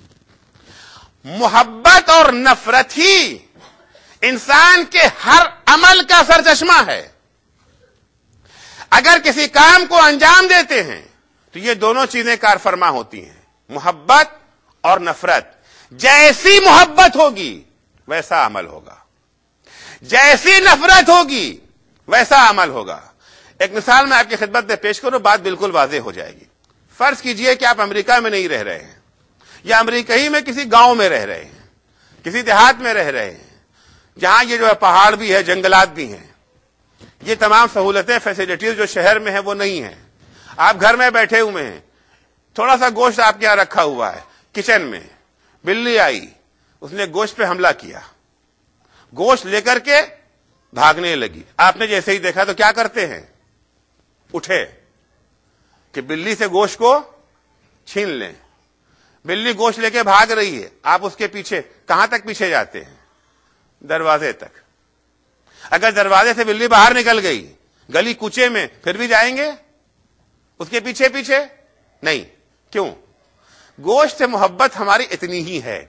محبت اور نفرت ہی انسان کے ہر عمل کا سرچشمہ ہے. اگر کسی کام کو انجام دیتے ہیں تو یہ دونوں چیزیں کار فرما ہوتی ہیں، محبت اور نفرت. جیسی محبت ہوگی ویسا عمل ہوگا، جیسی نفرت ہوگی ویسا عمل ہوگا. ایک مثال میں آپ کی خدمت میں پیش کروں، بات بالکل واضح ہو جائے گی. فرض کیجئے کہ آپ امریکہ میں نہیں رہ رہے ہیں، یا امریکہ ہی میں کسی گاؤں میں رہ رہے ہیں، کسی دیہات میں رہ رہے ہیں، جہاں یہ جو ہے پہاڑ بھی ہے، جنگلات بھی ہیں. یہ تمام سہولتیں، فیسلٹیز جو شہر میں ہیں وہ نہیں ہیں. آپ گھر میں بیٹھے ہوئے ہیں، تھوڑا سا گوشت آپ کے یہاں رکھا ہوا ہے کچن میں، بلی آئی، اس نے گوشت پہ حملہ کیا، گوشت لے کر کے بھاگنے لگی. آپ نے جیسے ہی دیکھا تو کیا کرتے ہیں؟ اٹھے کہ بلی سے گوشت کو چھین لیں. بلی گوشت لے کے بھاگ رہی ہے، آپ اس کے پیچھے کہاں تک پیچھے جاتے ہیں؟ دروازے تک. اگر دروازے سے بلی باہر نکل گئی گلی کوچے میں، پھر بھی جائیں گے اس کے پیچھے پیچھے؟ نہیں. کیوں؟ گوشت سے محبت ہماری اتنی ہی ہے،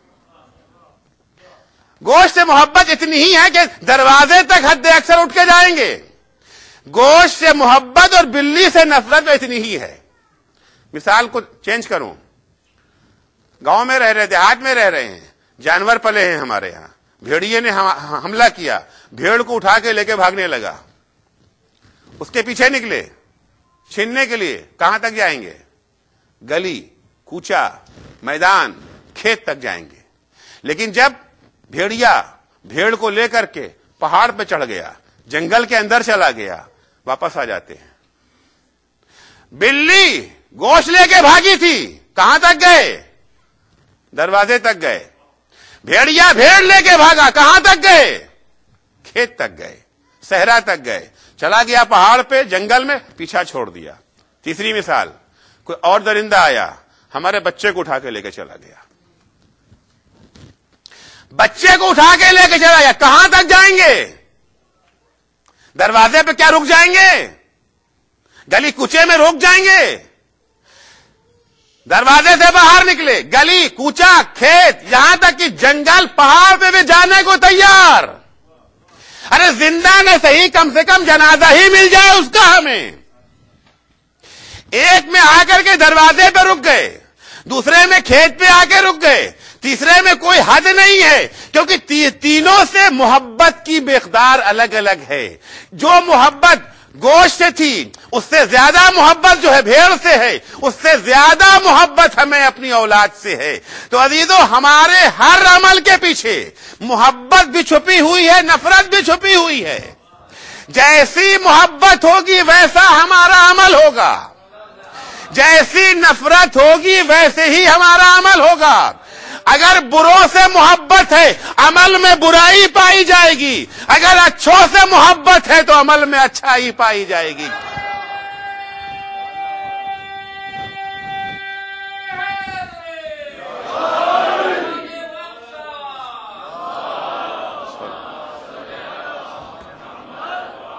گوشت سے محبت اتنی ہی ہے کہ دروازے تک حد اکثر اٹھ کے جائیں گے. گوشت سے محبت اور بلی سے نفرت اتنی ہی ہے. مثال کو چینج کروں، گاؤں میں رہ رہے، دیہات میں رہ رہے ہیں، جانور پلے ہیں ہمارے یہاں، بھیڑیے نے حملہ کیا، بھیڑ کو اٹھا کے لے کے بھاگنے لگا، اس کے پیچھے نکلے چھیننے کے لیے. کہاں تک جائیں گے؟ گلی، کوچا، میدان، کھیت تک جائیں گے. لیکن جب بھیڑیا بھیڑ کو لے کر کے پہاڑ پہ چڑھ گیا، جنگل کے اندر چلا گیا، واپس آ جاتے ہیں. بلی گوشت لے کے بھاگی تھی، کہاں تک گئے؟ دروازے تک گئے. بھیڑیا بھیڑ لے کے بھاگا، کہاں تک گئے؟ کھیت تک گئے، صحرا تک گئے. چلا گیا پہاڑ پہ، جنگل میں، پیچھا چھوڑ دیا. تیسری مثال، کوئی اور درندہ آیا، ہمارے بچے کو اٹھا کے لے کے چلا گیا. بچے کو اٹھا کے لے کے چلا گیا، کہاں تک جائیں گے؟ دروازے پہ کیا رک جائیں گے؟ گلی کوچے میں رک جائیں گے؟ دروازے سے باہر نکلے، گلی، کوچا، کھیت، یہاں تک کہ جنگل، پہاڑ پہ بھی جانے کو تیار. ارے زندہ نہ صحیح، کم سے کم جنازہ ہی مل جائے اس کا ہمیں. ایک میں آ کر کے دروازے پہ رک گئے، دوسرے میں کھیت پہ آ کے رک گئے، تیسرے میں کوئی حد نہیں ہے، کیونکہ تینوں سے محبت کی مقدار الگ الگ ہے. جو محبت گوشت سے تھی، اس سے زیادہ محبت جو ہے بھیڑ سے ہے، اس سے زیادہ محبت ہمیں اپنی اولاد سے ہے. تو عزیزو، ہمارے ہر عمل کے پیچھے محبت بھی چھپی ہوئی ہے، نفرت بھی چھپی ہوئی ہے. جیسی محبت ہوگی ویسا ہمارا عمل ہوگا، جیسی نفرت ہوگی ویسے ہی ہمارا عمل ہوگا. اگر بروں سے محبت ہے، عمل میں برائی پائی جائے گی. اگر اچھوں سے محبت ہے تو عمل میں اچھائی پائی جائے گی.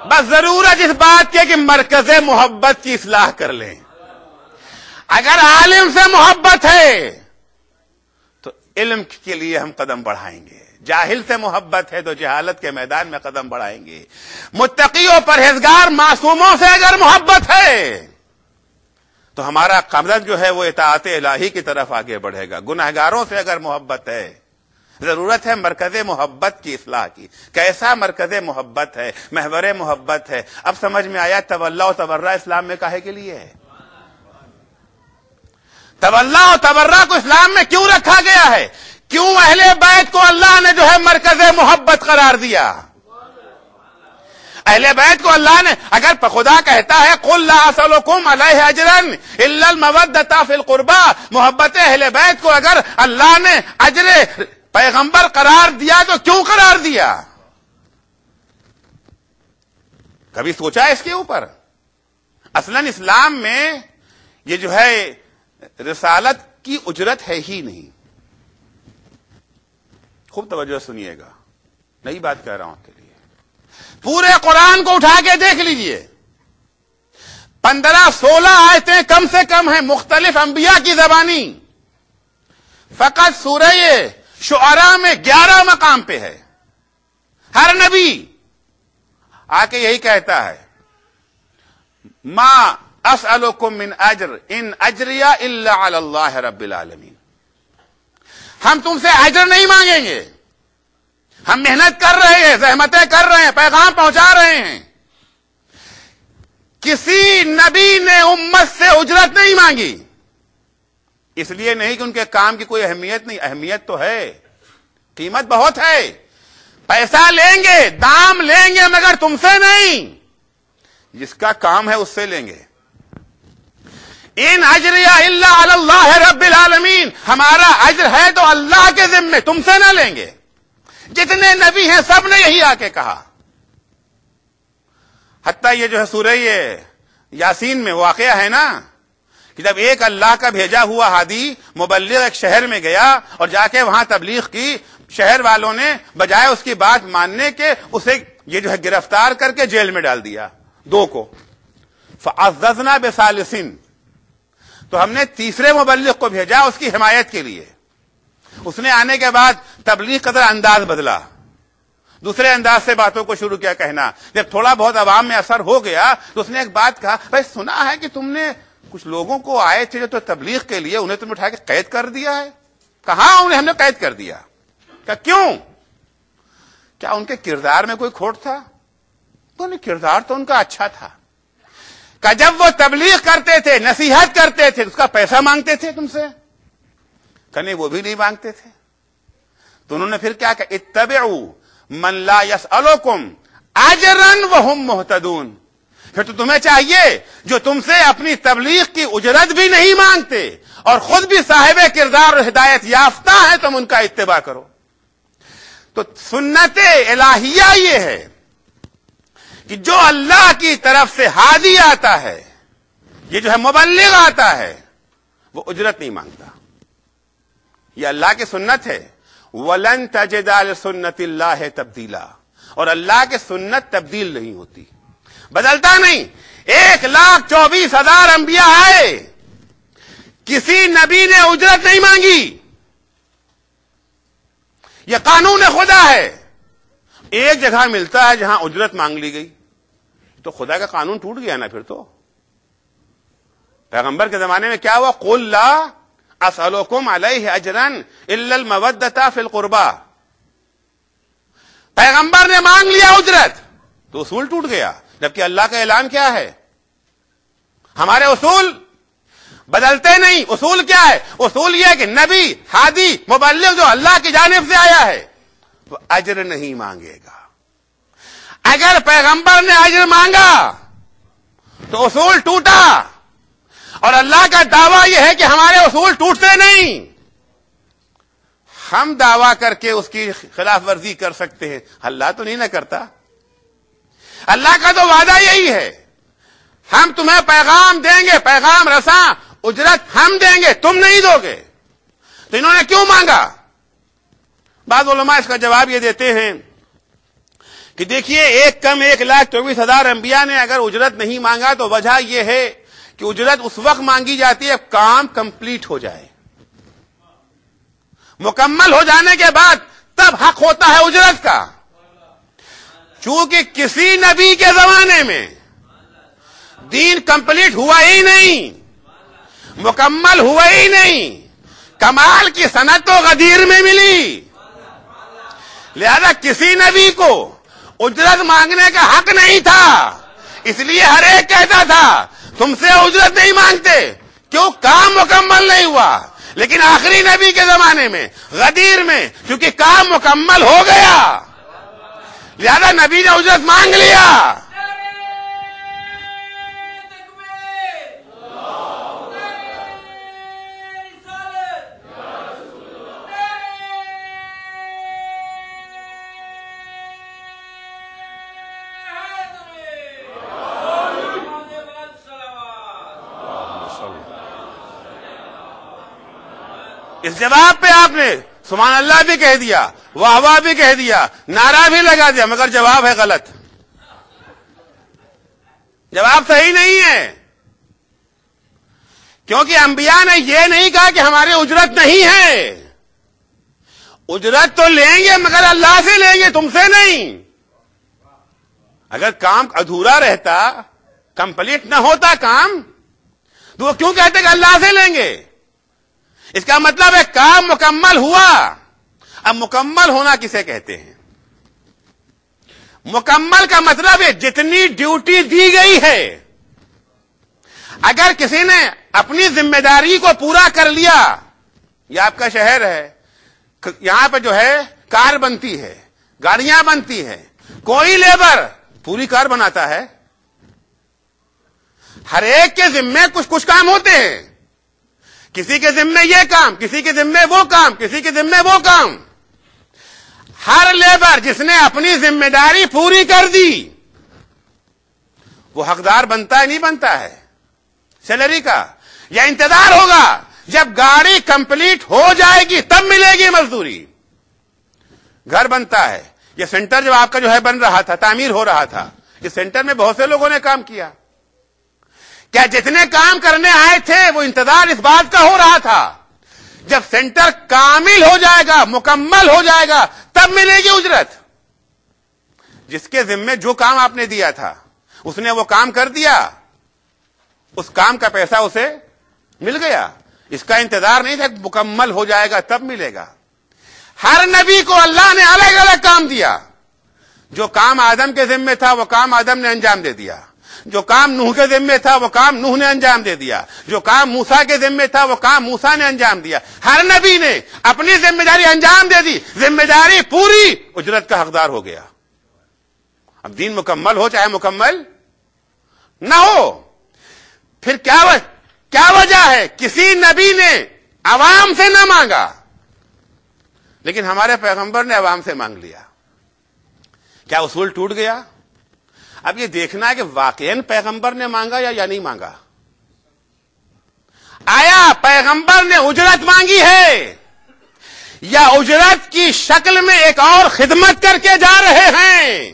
بس ضرورت اس بات کی کہ مرکز محبت کی اصلاح کر لیں. اگر عالم سے محبت ہے تو علم کے لیے ہم قدم بڑھائیں گے, جاہل سے محبت ہے تو جہالت کے میدان میں قدم بڑھائیں گے. متقی و پرہیزگار معصوموں سے اگر محبت ہے تو ہمارا قدم جو ہے وہ اطاعت الہی کی طرف آگے بڑھے گا. گنہگاروں سے اگر محبت ہے, ضرورت ہے مرکز محبت کی اصلاح کی. کیسا مرکز محبت ہے, محور محبت ہے؟ اب سمجھ میں آیا تولا و تبرہ اسلام میں کاہے کے لیے ہے. تولا و تبرہ کو اسلام میں کیوں رکھا گیا ہے؟ کیوں اہل بیت کو اللہ نے جو ہے مرکز محبت قرار دیا؟ اہل بیت کو اللہ نے, اگر خدا کہتا ہے قل لا اسألکم علیہ اجرا الا المودۃ فی القربى, محبت اہل بیت کو اگر اللہ نے اجر پیغمبر قرار دیا تو کیوں قرار دیا؟ کبھی سوچا اس کے اوپر؟ اصلاً اسلام میں یہ جو ہے رسالت کی اجرت ہے ہی نہیں. خوب توجہ سنیے گا, نئی بات کہہ رہا ہوں آپ کے لیے. پورے قرآن کو اٹھا کے دیکھ لیجئے, 15-16 آیتیں کم سے کم ہیں مختلف انبیاء کی زبانی. فقط سورہ شعراء میں 11 مقام پہ ہے. ہر نبی آ کے یہی کہتا ہے ما اسألکم من اجر ان اجریہ الا علی اللہ رب العالمین. ہم تم سے اجر نہیں مانگیں گے, ہم محنت کر رہے ہیں, زحمتیں کر رہے ہیں, پیغام پہنچا رہے ہیں. کسی نبی نے امت سے اجرت نہیں مانگی. اس لیے نہیں کہ ان کے کام کی کوئی اہمیت نہیں, اہمیت تو ہے, قیمت بہت ہے. پیسہ لیں گے, دام لیں گے, مگر تم سے نہیں, جس کا کام ہے اس سے لیں گے. ان اجریہ الا علی اللہ رب العالمین, ہمارا اجر ہے تو اللہ کے ذمے, تم سے نہ لیں گے. جتنے نبی ہیں سب نے یہی آ کے کہا. حتیٰ یہ جو ہے سورہ یاسین میں واقعہ ہے نا کہ جب ایک اللہ کا بھیجا ہوا ہادی مبلغ ایک شہر میں گیا اور جا کے وہاں تبلیغ کی, شہر والوں نے بجائے اس کی بات ماننے کے اسے یہ جو ہے گرفتار کر کے جیل میں ڈال دیا, 2 کو. فعززنا بثالثین, تو ہم نے تیسرے مبلغ کو بھیجا اس کی حمایت کے لیے. اس نے آنے کے بعد تبلیغ کا انداز بدلا, دوسرے انداز سے باتوں کو شروع کیا کہنا. جب تھوڑا بہت عوام میں اثر ہو گیا تو اس نے ایک بات کہا, بھائی سنا ہے کہ تم نے کچھ لوگوں کو آئے تھے جو تو تبلیغ کے لیے, انہیں تم نے اٹھا کے قید کر دیا ہے. کہاں انہیں ہم نے قید کر دیا؟ کہ کیوں؟ کیا ان کے کردار میں کوئی کھوٹ تھا؟ تو نہیں, کردار تو ان کا اچھا تھا. کہ جب وہ تبلیغ کرتے تھے, نصیحت کرتے تھے, اس کا پیسہ مانگتے تھے تم سے؟ کہ نہیں, وہ بھی نہیں مانگتے تھے. تو انہوں نے پھر کیا کہ اتبعوا من لا يسألكم اجرا وهم مهتدون. پھر تو تمہیں چاہیے جو تم سے اپنی تبلیغ کی اجرت بھی نہیں مانگتے اور خود بھی صاحب کردار اور ہدایت یافتہ ہیں, تم ان کا اتباع کرو. تو سنت الہیہ یہ ہے کہ جو اللہ کی طرف سے ہادی آتا ہے, یہ جو ہے مبلغ آتا ہے, وہ اجرت نہیں مانگتا. یہ اللہ کی سنت ہے. وَلَن تَجِدَ لِسُنَّتِ اللَّهِ تَبْدِيلًا, اور اللہ کی سنت تبدیل نہیں ہوتی, بدلتا نہیں. 1,24,000 انبیاء آئے, کسی نبی نے اجرت نہیں مانگی. یہ قانون خدا ہے. ایک جگہ ملتا ہے جہاں اجرت مانگ لی گئی تو خدا کا قانون ٹوٹ گیا نا. پھر تو پیغمبر کے زمانے میں کیا ہوا؟ قُل لَا اسألکم علیہ اجرا الا المودۃ فی القربى. پیغمبر نے مانگ لیا اجرت تو اصول ٹوٹ گیا. جبکہ اللہ کا اعلان کیا ہے؟ ہمارے اصول بدلتے نہیں. اصول کیا ہے؟ اصول یہ ہے کہ نبی, ہادی, مبلغ جو اللہ کی جانب سے آیا ہے وہ اجر نہیں مانگے گا. اگر پیغمبر نے اجر مانگا تو اصول ٹوٹا. اور اللہ کا دعویٰ یہ ہے کہ ہمارے اصول ٹوٹتے نہیں. ہم دعویٰ کر کے اس کی خلاف ورزی کر سکتے ہیں, اللہ تو نہیں نہ کرتا. اللہ کا تو وعدہ یہی ہے, ہم تمہیں پیغام دیں گے, پیغام رساں, اجرت ہم دیں گے, تم نہیں دو گے. تو انہوں نے کیوں مانگا؟ بعض علماء اس کا جواب یہ دیتے ہیں کہ دیکھیے 1,24,000 انبیاء نے اگر اجرت نہیں مانگا تو وجہ یہ ہے کہ اجرت اس وقت مانگی جاتی ہے کام کمپلیٹ ہو جائے، مکمل ہو جانے کے بعد تب حق ہوتا ہے اجرت کا. چونکہ کسی نبی کے زمانے میں دین کمپلیٹ ہوا ہی نہیں، مکمل ہوا ہی نہیں، کمال کی سند تو غدیر میں ملی. لہذا کسی نبی کو اجرت مانگنے کا حق نہیں تھا، اس لیے ہر ایک کہتا تھا تم سے اجرت نہیں مانگتے، کیوں؟ کام مکمل نہیں ہوا. لیکن آخری نبی کے زمانے میں غدیر میں کیونکہ کام مکمل ہو گیا لہذا نبی نے اجرت مانگ لیا. اس جواب پہ آپ نے سبحان اللہ بھی کہہ دیا، واہ واہ بھی کہہ دیا، نعرہ بھی لگا دیا، مگر جواب ہے غلط، جواب صحیح نہیں ہے. کیونکہ انبیاء نے یہ نہیں کہا کہ ہماری اجرت نہیں ہے، اجرت تو لیں گے مگر اللہ سے لیں گے، تم سے نہیں. اگر کام ادھورا رہتا، کمپلیٹ نہ ہوتا کام، تو وہ کیوں کہتے کہ اللہ سے لیں گے؟ اس کا مطلب ہے کام مکمل ہوا. اب مکمل ہونا کسے کہتے ہیں؟ مکمل کا مطلب ہے جتنی ڈیوٹی دی گئی ہے، اگر کسی نے اپنی ذمہ داری کو پورا کر لیا، یہ آپ کا شہر ہے، یہاں پہ جو ہے کار بنتی ہے، گاڑیاں بنتی ہیں، کوئی لیبر پوری کار بناتا ہے؟ ہر ایک کے ذمے کچھ کام ہوتے ہیں، کسی کے ذمے یہ کام، کسی کے ذمے وہ کام، کسی کے ذمے وہ کام. ہر لیبر جس نے اپنی ذمہ داری پوری کر دی وہ حقدار بنتا ہے نہیں بنتا ہے سیلری کا؟ یا انتظار ہوگا جب گاڑی کمپلیٹ ہو جائے گی تب ملے گی مزدوری؟ گھر بنتا ہے، یہ سینٹر جو آپ کا جو ہے بن رہا تھا، تعمیر ہو رہا تھا، اس سینٹر میں بہت سے لوگوں نے کام کیا. کیا جتنے کام کرنے آئے تھے وہ انتظار اس بات کا ہو رہا تھا جب سینٹر کامل ہو جائے گا، مکمل ہو جائے گا تب ملے گی اجرت؟ جس کے ذمے جو کام آپ نے دیا تھا اس نے وہ کام کر دیا، اس کام کا پیسہ اسے مل گیا، اس کا انتظار نہیں تھا مکمل ہو جائے گا تب ملے گا. ہر نبی کو اللہ نے الگ الگ کام دیا، جو کام آدم کے ذمے تھا وہ کام آدم نے انجام دے دیا، جو کام نوح کے ذمے تھا وہ کام نوح نے انجام دے دیا، جو کام موسیٰ کے ذمے تھا وہ کام موسیٰ نے انجام دیا. ہر نبی نے اپنی ذمہ داری انجام دے دی، ذمہ داری پوری، اجرت کا حقدار ہو گیا. اب دین مکمل ہو چاہے مکمل نہ ہو، پھر کیا وجہ ہے؟ کسی نبی نے عوام سے نہ مانگا لیکن ہمارے پیغمبر نے عوام سے مانگ لیا. کیا اصول ٹوٹ گیا؟ اب یہ دیکھنا ہے کہ واقعاً پیغمبر نے مانگا یا نہیں مانگا. آیا پیغمبر نے اجرت مانگی ہے یا اجرت کی شکل میں ایک اور خدمت کر کے جا رہے ہیں؟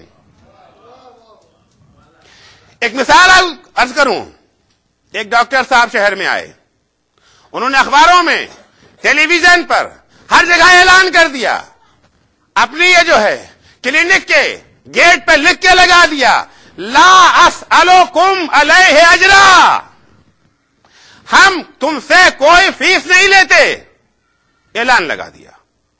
ایک مثال عرض کروں. ایک ڈاکٹر صاحب شہر میں آئے، انہوں نے اخباروں میں، ٹیلی ویژن پر، ہر جگہ اعلان کر دیا، اپنی یہ جو ہے کلینک کے گیٹ پہ لکھ کے لگا دیا، لا اسألکم علیہ اجرا، ہم تم سے کوئی فیس نہیں لیتے، اعلان لگا دیا.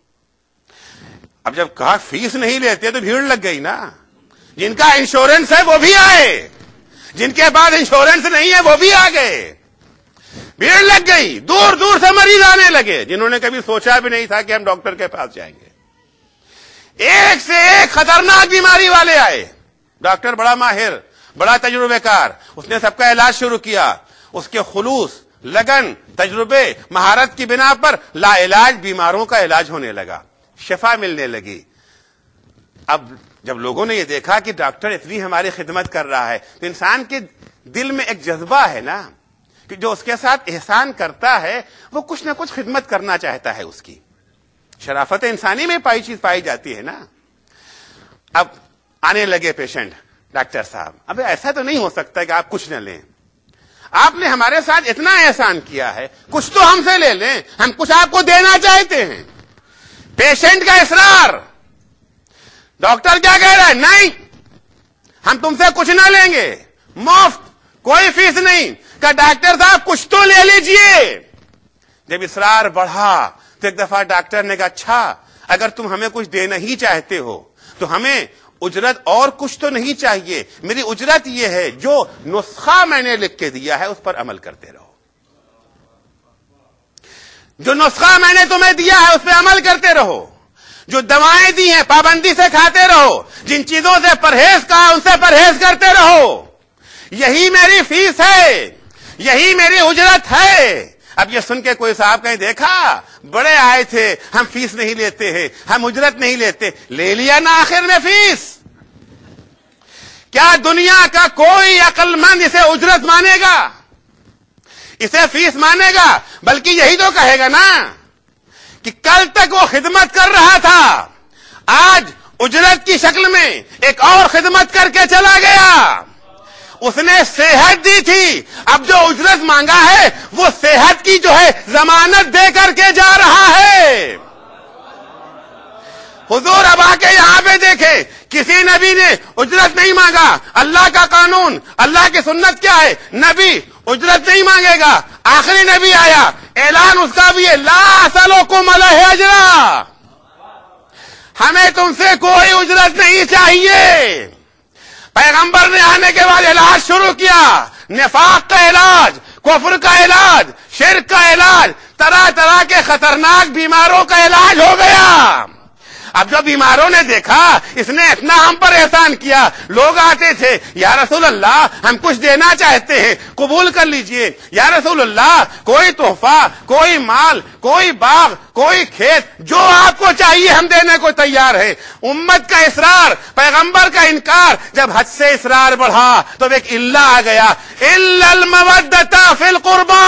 اب جب کہا فیس نہیں لیتے تو بھیڑ لگ گئی نا. جن کا انشورنس ہے وہ بھی آئے، جن کے بعد انشورنس نہیں ہے وہ بھی آ گئے، بھیڑ لگ گئی، دور دور سے مریض آنے لگے جنہوں نے کبھی سوچا بھی نہیں تھا کہ ہم ڈاکٹر کے پاس جائیں گے. ایک سے ایک خطرناک بیماری والے آئے. ڈاکٹر بڑا ماہر، بڑا تجربے کار، اس نے سب کا علاج شروع کیا. اس کے خلوص، لگن، تجربے، مہارت کی بنا پر لا علاج بیماروں کا علاج ہونے لگا، شفا ملنے لگی. اب جب لوگوں نے یہ دیکھا کہ ڈاکٹر اتنی ہماری خدمت کر رہا ہے تو انسان کے دل میں ایک جذبہ ہے نا کہ جو اس کے ساتھ احسان کرتا ہے وہ کچھ نہ کچھ خدمت کرنا چاہتا ہے. اس کی شرافت انسانی میں چیز پائی جاتی ہے نا. اب آنے لگے پیشنٹ، ڈاکٹر صاحب اب ایسا تو نہیں ہو سکتا کہ آپ کچھ نہ لیں، آپ نے ہمارے ساتھ اتنا احسان کیا ہے، کچھ تو ہم سے لے لیں، ہم کچھ آپ کو دینا چاہتے ہیں۔ پیشنٹ کا اصرار، ڈاکٹر کیا کہہ رہا ہے؟ نہیں، ہم تم سے کچھ نہ لیں گے، مفت، کوئی فیس نہیں، کہ ڈاکٹر صاحب کچھ تو لے لیجئے۔ جب اصرار بڑھا تو ایک دفعہ ڈاکٹر نے کہا اچھا اگر تم ہمیں کچھ دینا ہی چاہتے ہو تو ہمیں اجرت اور کچھ تو نہیں چاہیے، میری اجرت یہ ہے جو نسخہ میں نے لکھ کے دیا ہے اس پر عمل کرتے رہو، جو نسخہ میں نے تمہیں دیا ہے اس پہ عمل کرتے رہو، جو دوائیں دی ہیں پابندی سے کھاتے رہو، جن چیزوں سے پرہیز کہا ان سے پرہیز کرتے رہو، یہی میری فیس ہے، یہی میری اجرت ہے۔ اب یہ سن کے کوئی صاحب کہیں دیکھا بڑے آئے تھے، ہم فیس نہیں لیتے ہیں، ہم اجرت نہیں لیتے، لے لیا نا آخر میں فیس۔ کیا دنیا کا کوئی عقل مند اسے اجرت مانے گا، اسے فیس مانے گا؟ بلکہ یہی تو کہے گا نا کہ کل تک وہ خدمت کر رہا تھا، آج اجرت کی شکل میں ایک اور خدمت کر کے چلا گیا، اس نے صحت دی تھی، اب جو اجرت مانگا ہے وہ صحت کی جو ہے ضمانت دے کر کے جا رہا ہے۔ حضور اب آ کے یہاں پہ دیکھے کسی نبی نے اجرت نہیں مانگا، اللہ کا قانون، اللہ کی سنت کیا ہے؟ نبی اجرت نہیں مانگے گا، آخری نبی آیا، اعلان اس کا بھی ہے لا اسألکم علیہ اجرا، ہمیں تم سے کوئی اجرت نہیں چاہیے۔ پیغمبر نے آنے کے بعد علاج شروع کیا، نفاق کا علاج، کفر کا علاج، شرک کا علاج، طرح طرح کے خطرناک بیماروں کا علاج ہو گیا۔ اب جو بیماروں نے دیکھا اس نے اتنا ہم پر احسان کیا، لوگ آتے تھے یا رسول اللہ ہم کچھ دینا چاہتے ہیں، قبول کر لیجئے، یا رسول اللہ کوئی تحفہ، کوئی مال، کوئی باغ، کوئی کھیت، جو آپ کو چاہیے ہم دینے کو تیار ہے۔ امت کا اصرار، پیغمبر کا انکار، جب حد سے اصرار بڑھا تو ایک الا آ گیا، الا المودۃ فی القربى،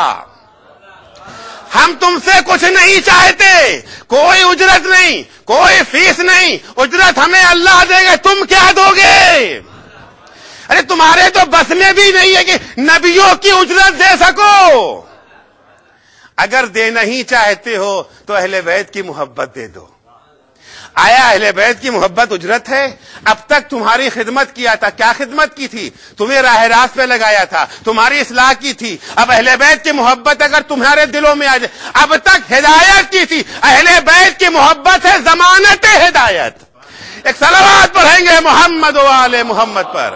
ہم تم سے کچھ نہیں چاہتے، کوئی اجرت نہیں، کوئی فیس نہیں، اجرت ہمیں اللہ دے گا، تم کیا دو گے؟ ارے تمہارے تو بس میں بھی نہیں ہے کہ نبیوں کی اجرت دے سکو۔ اگر دینا ہی چاہتے ہو تو اہل بیت کی محبت دے دو۔ آیا اہل بیت کی محبت اجرت ہے؟ اب تک تمہاری خدمت کیا تھا، کیا خدمت کی تھی؟ تمہیں راہ راست پہ لگایا تھا، تمہاری اصلاح کی تھی۔ اب اہل بیت کی محبت اگر تمہارے دلوں میں آ جائے، اب تک ہدایت کی تھی، اہل بیت کی محبت ہے ضمانت ہدایت۔ ایک صلوات پڑھیں گے محمد و آل محمد پر۔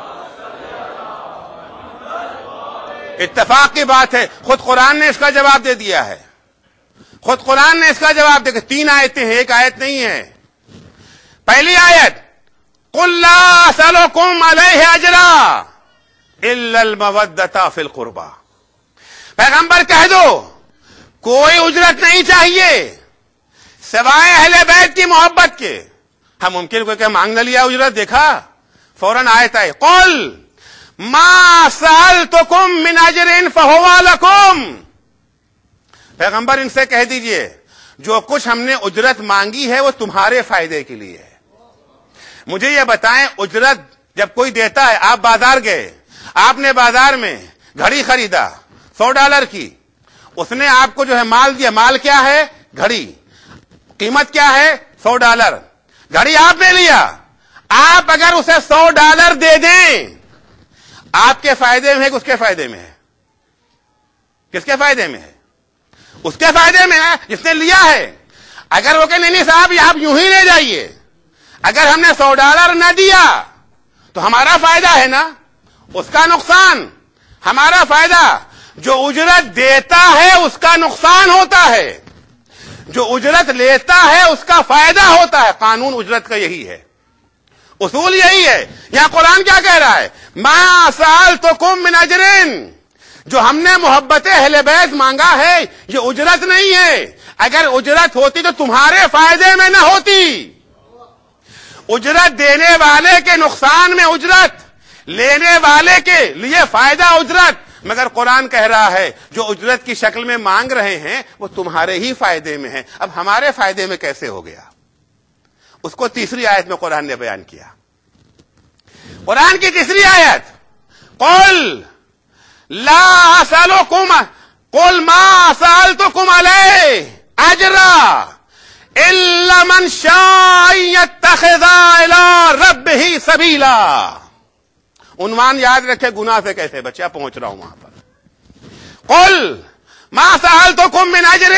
اتفاق کی بات ہے، خود قرآن نے اس کا جواب دے دیا ہے، خود قرآن نے اس کا جواب دے، 3 آیتیں ہیں، ایک آیت نہیں ہے۔ پہلی آیت قل لا اسألکم علیہ اجرا الا المودۃ فی القربى، پیغمبر کہہ دو کوئی اجرت نہیں چاہیے سوائے اہل بیت کی محبت کے۔ ہم ممکن کوئی کہ مانگ نہ لیا اجرت، دیکھا فوراً آیت آئے قل ما سألتکم من اجر فہو لکم، پیغمبر ان سے کہہ دیجئے جو کچھ ہم نے اجرت مانگی ہے وہ تمہارے فائدے کے لیے ہے۔ مجھے یہ بتائیں اجرت جب کوئی دیتا ہے، آپ بازار گئے، آپ نے بازار میں گھڑی خریدا $100 کی، اس نے آپ کو جو ہے مال دیا، مال کیا ہے؟ گھڑی، قیمت کیا ہے؟ $100، گھڑی آپ نے لیا، آپ اگر اسے $100 دے دیں آپ کے فائدے میں ہے کہ اس کے فائدے میں ہے؟ کس کے فائدے میں ہے؟ اس کے فائدے میں ہے جس نے لیا ہے۔ اگر وہ کہ نہیں صاحب آپ یوں ہی لے جائیے، اگر ہم نے $100 نہ دیا تو ہمارا فائدہ ہے نا، اس کا نقصان ہمارا فائدہ۔ جو اجرت دیتا ہے اس کا نقصان ہوتا ہے، جو اجرت لیتا ہے اس کا فائدہ ہوتا ہے۔ قانون اجرت کا یہی ہے، اصول یہی ہے۔ یہاں قرآن کیا کہہ رہا ہے؟ ما سألتکم من اجر، جو ہم نے محبت اہل بیت مانگا ہے یہ اجرت نہیں ہے، اگر اجرت ہوتی تو تمہارے فائدے میں نہ ہوتی۔ اجرت دینے والے کے نقصان میں اجرت، لینے والے کے لیے فائدہ اجرت، مگر قرآن کہہ رہا ہے جو اجرت کی شکل میں مانگ رہے ہیں وہ تمہارے ہی فائدے میں ہے۔ اب ہمارے فائدے میں کیسے ہو گیا؟ اس کو تیسری آیت میں قرآن نے بیان کیا۔ قرآن کی تیسری آیت قل لا اسألکم قل ما سألتکم علیہ اجرا الا من شاء یتخذ الی ربہ سبیلا. عنوان یاد رکھے گناہ سے کیسے بچے. اب پہنچ رہا ہوں وہاں پر. قل ما سألتکم من اجر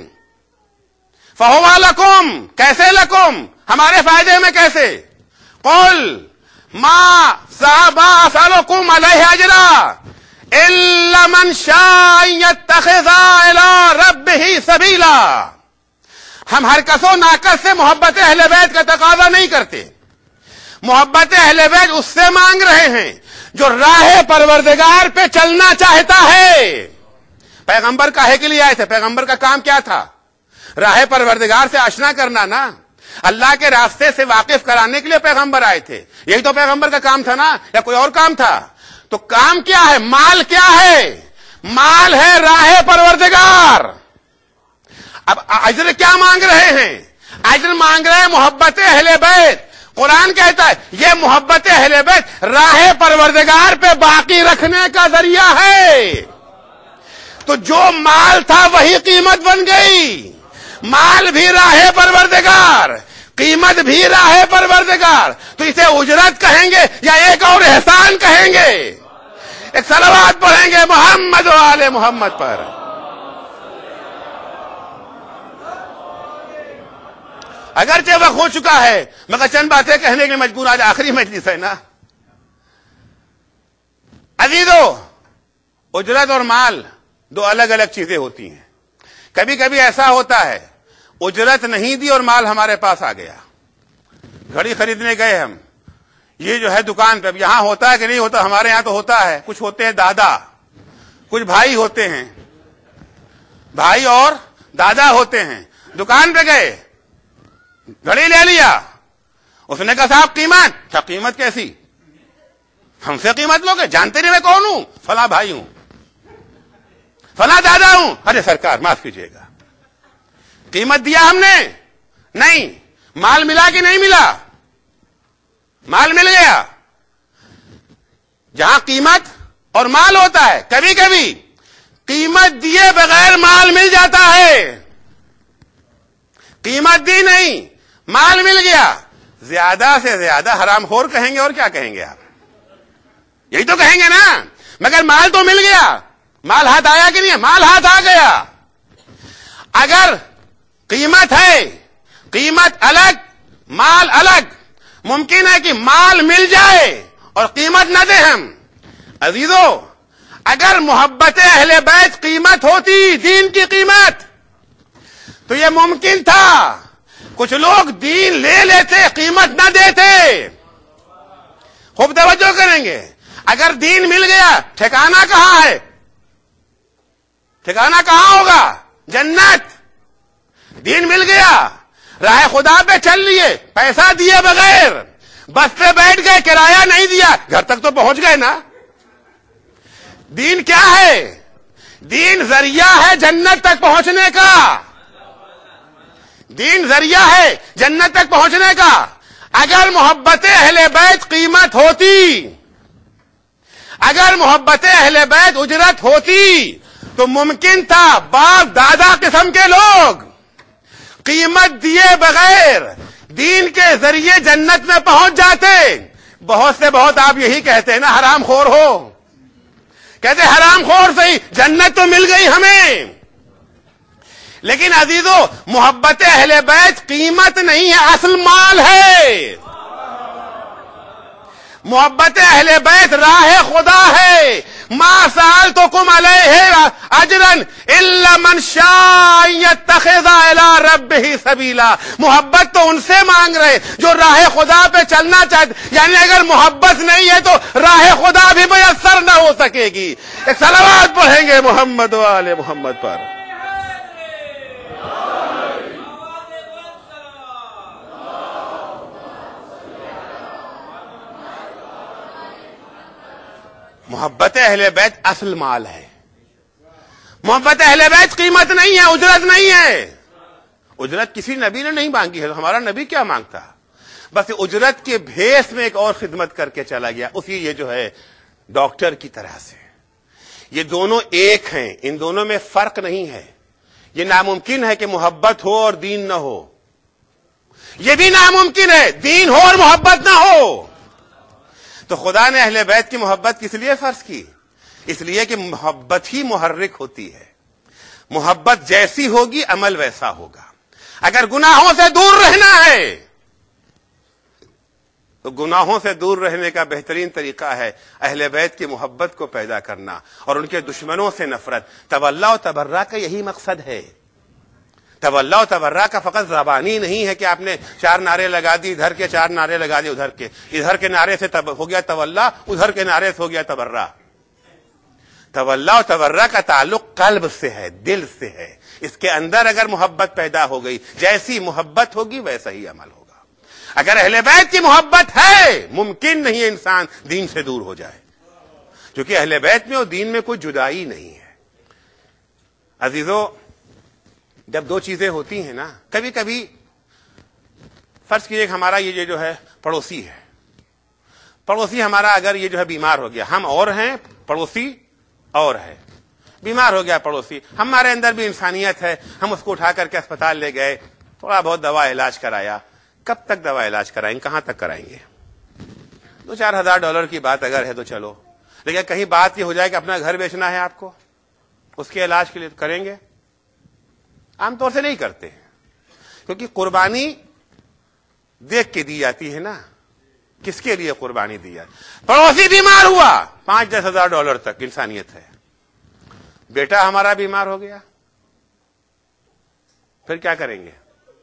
فہو لکم. کیسے لکم؟ ہمارے فائدے میں کیسے؟ قل ما سألکم علیہ اجرا الا من شاء یتخذ الی ربہ سبیلا. ہم ہر کس و ناکس سے محبت اہل بیت کا تقاضا نہیں کرتے. محبت اہل بیت اس سے مانگ رہے ہیں جو راہ پروردگار پہ چلنا چاہتا ہے. پیغمبر کاہے کے لیے آئے تھے؟ پیغمبر کا کام کیا تھا؟ راہ پروردگار سے آشنا کرنا نا. اللہ کے راستے سے واقف کرانے کے لیے پیغمبر آئے تھے. یہی تو پیغمبر کا کام تھا نا, یا کوئی اور کام تھا؟ تو کام کیا ہے؟ مال کیا ہے؟ مال ہے راہ پروردگار. اب اجر کیا مانگ رہے ہیں؟ اجر مانگ رہے ہیں محبت اہل بیت. قرآن کہتا ہے یہ محبت اہل بیت راہ پروردگار پہ باقی رکھنے کا ذریعہ ہے. تو جو مال تھا وہی قیمت بن گئی. مال بھی راہ پروردگار, قیمت بھی راہ پروردگار. تو اسے اجرت کہیں گے یا ایک اور احسان کہیں گے؟ ایک صلوات پڑھیں گے محمد و آل محمد پر. اگرچہ وقت ہو چکا ہے مگر چند باتیں کہنے کے مجبور. آج آخری مجلس ہے نا. عزیزو, اجرت اور مال دو الگ الگ چیزیں ہوتی ہیں. کبھی کبھی ایسا ہوتا ہے اجرت نہیں دی اور مال ہمارے پاس آ گیا. گھڑی خریدنے گئے ہم, یہ جو ہے دکان پہ. اب یہاں ہوتا ہے کہ نہیں ہوتا؟ ہمارے یہاں تو ہوتا ہے. کچھ ہوتے ہیں دادا, کچھ بھائی ہوتے ہیں, بھائی اور دادا ہوتے ہیں. دکان پہ گئے, گھڑی لے لیا. اس نے کہا صاحب قیمت. کیا قیمت کیسی؟ ہم سے قیمت لوگے؟ جانتے نہیں میں کون ہوں؟ فلاں بھائی ہوں, فلاں دادا ہوں. ارے سرکار معاف کیجیے گا, قیمت دیا ہم نے نہیں. مال ملا کہ نہیں ملا؟ مال مل گیا. جہاں قیمت اور مال ہوتا ہے کبھی کبھی قیمت دیے بغیر مال مل جاتا ہے. قیمت دی نہیں, مال مل گیا. زیادہ سے زیادہ حرام خور کہیں گے, اور کیا کہیں گے آپ؟ یہی تو کہیں گے نا. مگر مال تو مل گیا. مال ہاتھ آیا کہ نہیں؟ مال ہاتھ آ گیا. اگر قیمت ہے, قیمت الگ مال الگ. ممکن ہے کہ مال مل جائے اور قیمت نہ دیں ہم. عزیزو, اگر محبت اہل بیت قیمت ہوتی, دین کی قیمت, تو یہ ممکن تھا کچھ لوگ دین لے لیتے, قیمت نہ دیتے. خوب توجہ کریں گے. اگر دین مل گیا, ٹھکانہ کہاں ہے؟ ٹھکانہ کہاں ہوگا؟ جنت. دین مل گیا, راہ خدا پہ چل لیے, پیسہ دیے بغیر, بس پہ بیٹھ گئے, کرایہ نہیں دیا, گھر تک تو پہنچ گئے نا. دین کیا ہے؟ دین ذریعہ ہے جنت تک پہنچنے کا. دین ذریعہ ہے جنت تک پہنچنے کا. اگر محبت اہل بیت قیمت ہوتی, اگر محبت اہل بیت اجرت ہوتی, تو ممکن تھا باپ دادا قسم کے لوگ قیمت دیے بغیر دین کے ذریعے جنت میں پہنچ جاتے. بہت سے بہت آپ یہی کہتے ہیں نا, حرام خور ہو. کہتے حرام خور صحیح, جنت تو مل گئی ہمیں. لیکن عزیزو, محبت اہل بیت قیمت نہیں ہے, اصل مال ہے. محبت اہل بیت راہ خدا ہے. ما سألتکم علیہ اجرا الا من شاء یتخذ الی ربہ سبیلا. محبت تو ان سے مانگ رہے جو راہ خدا پہ چلنا چاہتے. یعنی اگر محبت نہیں ہے تو راہ خدا بھی میسر نہ ہو سکے گی. ایک صلوات پڑھیں گے محمد و آل محمد پر. محبت اہل بیت اصل مال ہے. محبت اہل بیت قیمت نہیں ہے, اجرت نہیں ہے. اجرت کسی نبی نے نہیں مانگی ہے. ہمارا نبی کیا مانگتا؟ بس اجرت کے بھیس میں ایک اور خدمت کر کے چلا گیا، اسی یہ جو ہے ڈاکٹر کی طرح سے. یہ دونوں ایک ہیں، ان دونوں میں فرق نہیں ہے. یہ ناممکن ہے کہ محبت ہو اور دین نہ ہو، یہ بھی ناممکن ہے دین ہو اور محبت نہ ہو. تو خدا نے اہل بیت کی محبت کس لیے فرض کی؟ اس لیے کہ محبت ہی محرک ہوتی ہے. محبت جیسی ہوگی عمل ویسا ہوگا. اگر گناہوں سے دور رہنا ہے تو گناہوں سے دور رہنے کا بہترین طریقہ ہے اہل بیت کی محبت کو پیدا کرنا اور ان کے دشمنوں سے نفرت. تولا و تبرا کا یہی مقصد ہے. تولا و تبرا کا فقط زبانی نہیں ہے کہ آپ نے 4 نعرے لگا دی ادھر کے، 4 نعرے لگا دی ادھر کے نعرے سے ہو گیا تولا، ادھر کے نعرے سے ہو گیا تبرا. تولا و تبرا کا تعلق قلب سے ہے، دل سے ہے. اس کے اندر اگر محبت پیدا ہو گئی، جیسی محبت ہوگی ویسا ہی عمل ہوگا. اگر اہل بیت کی محبت ہے، ممکن نہیں ہے انسان دین سے دور ہو جائے، کیونکہ اہل بیت میں اور دین میں کوئی جدائی نہیں ہے. عزیزو، جب 2 چیزیں ہوتی ہیں نا، کبھی کبھی فرض کیجیے کہ ہمارا یہ جو ہے پڑوسی ہے، پڑوسی ہمارا اگر یہ جو ہے بیمار ہو گیا، ہم اور ہیں، پڑوسی اور ہے، بیمار ہو گیا پڑوسی، ہمارے اندر بھی انسانیت ہے، ہم اس کو اٹھا کر کے اسپتال لے گئے، تھوڑا بہت دوا علاج کرایا. کب تک دوا علاج کرائیں گے؟ کہاں تک کرائیں گے؟ $2-4 ہزار کی بات اگر ہے تو چلو، لیکن کہیں بات یہ ہو جائے کہ اپنا گھر بیچنا ہے آپ کو، اس کے علاج کے لیے کریں گے؟ عام طور سے نہیں کرتے، کیونکہ قربانی دیکھ کے دی جاتی ہے نا. کس کے لیے قربانی دی جاتی؟ پڑوسی بیمار ہوا، $5-10 ہزار تک انسانیت ہے. بیٹا ہمارا بیمار ہو گیا، پھر کیا کریں گے؟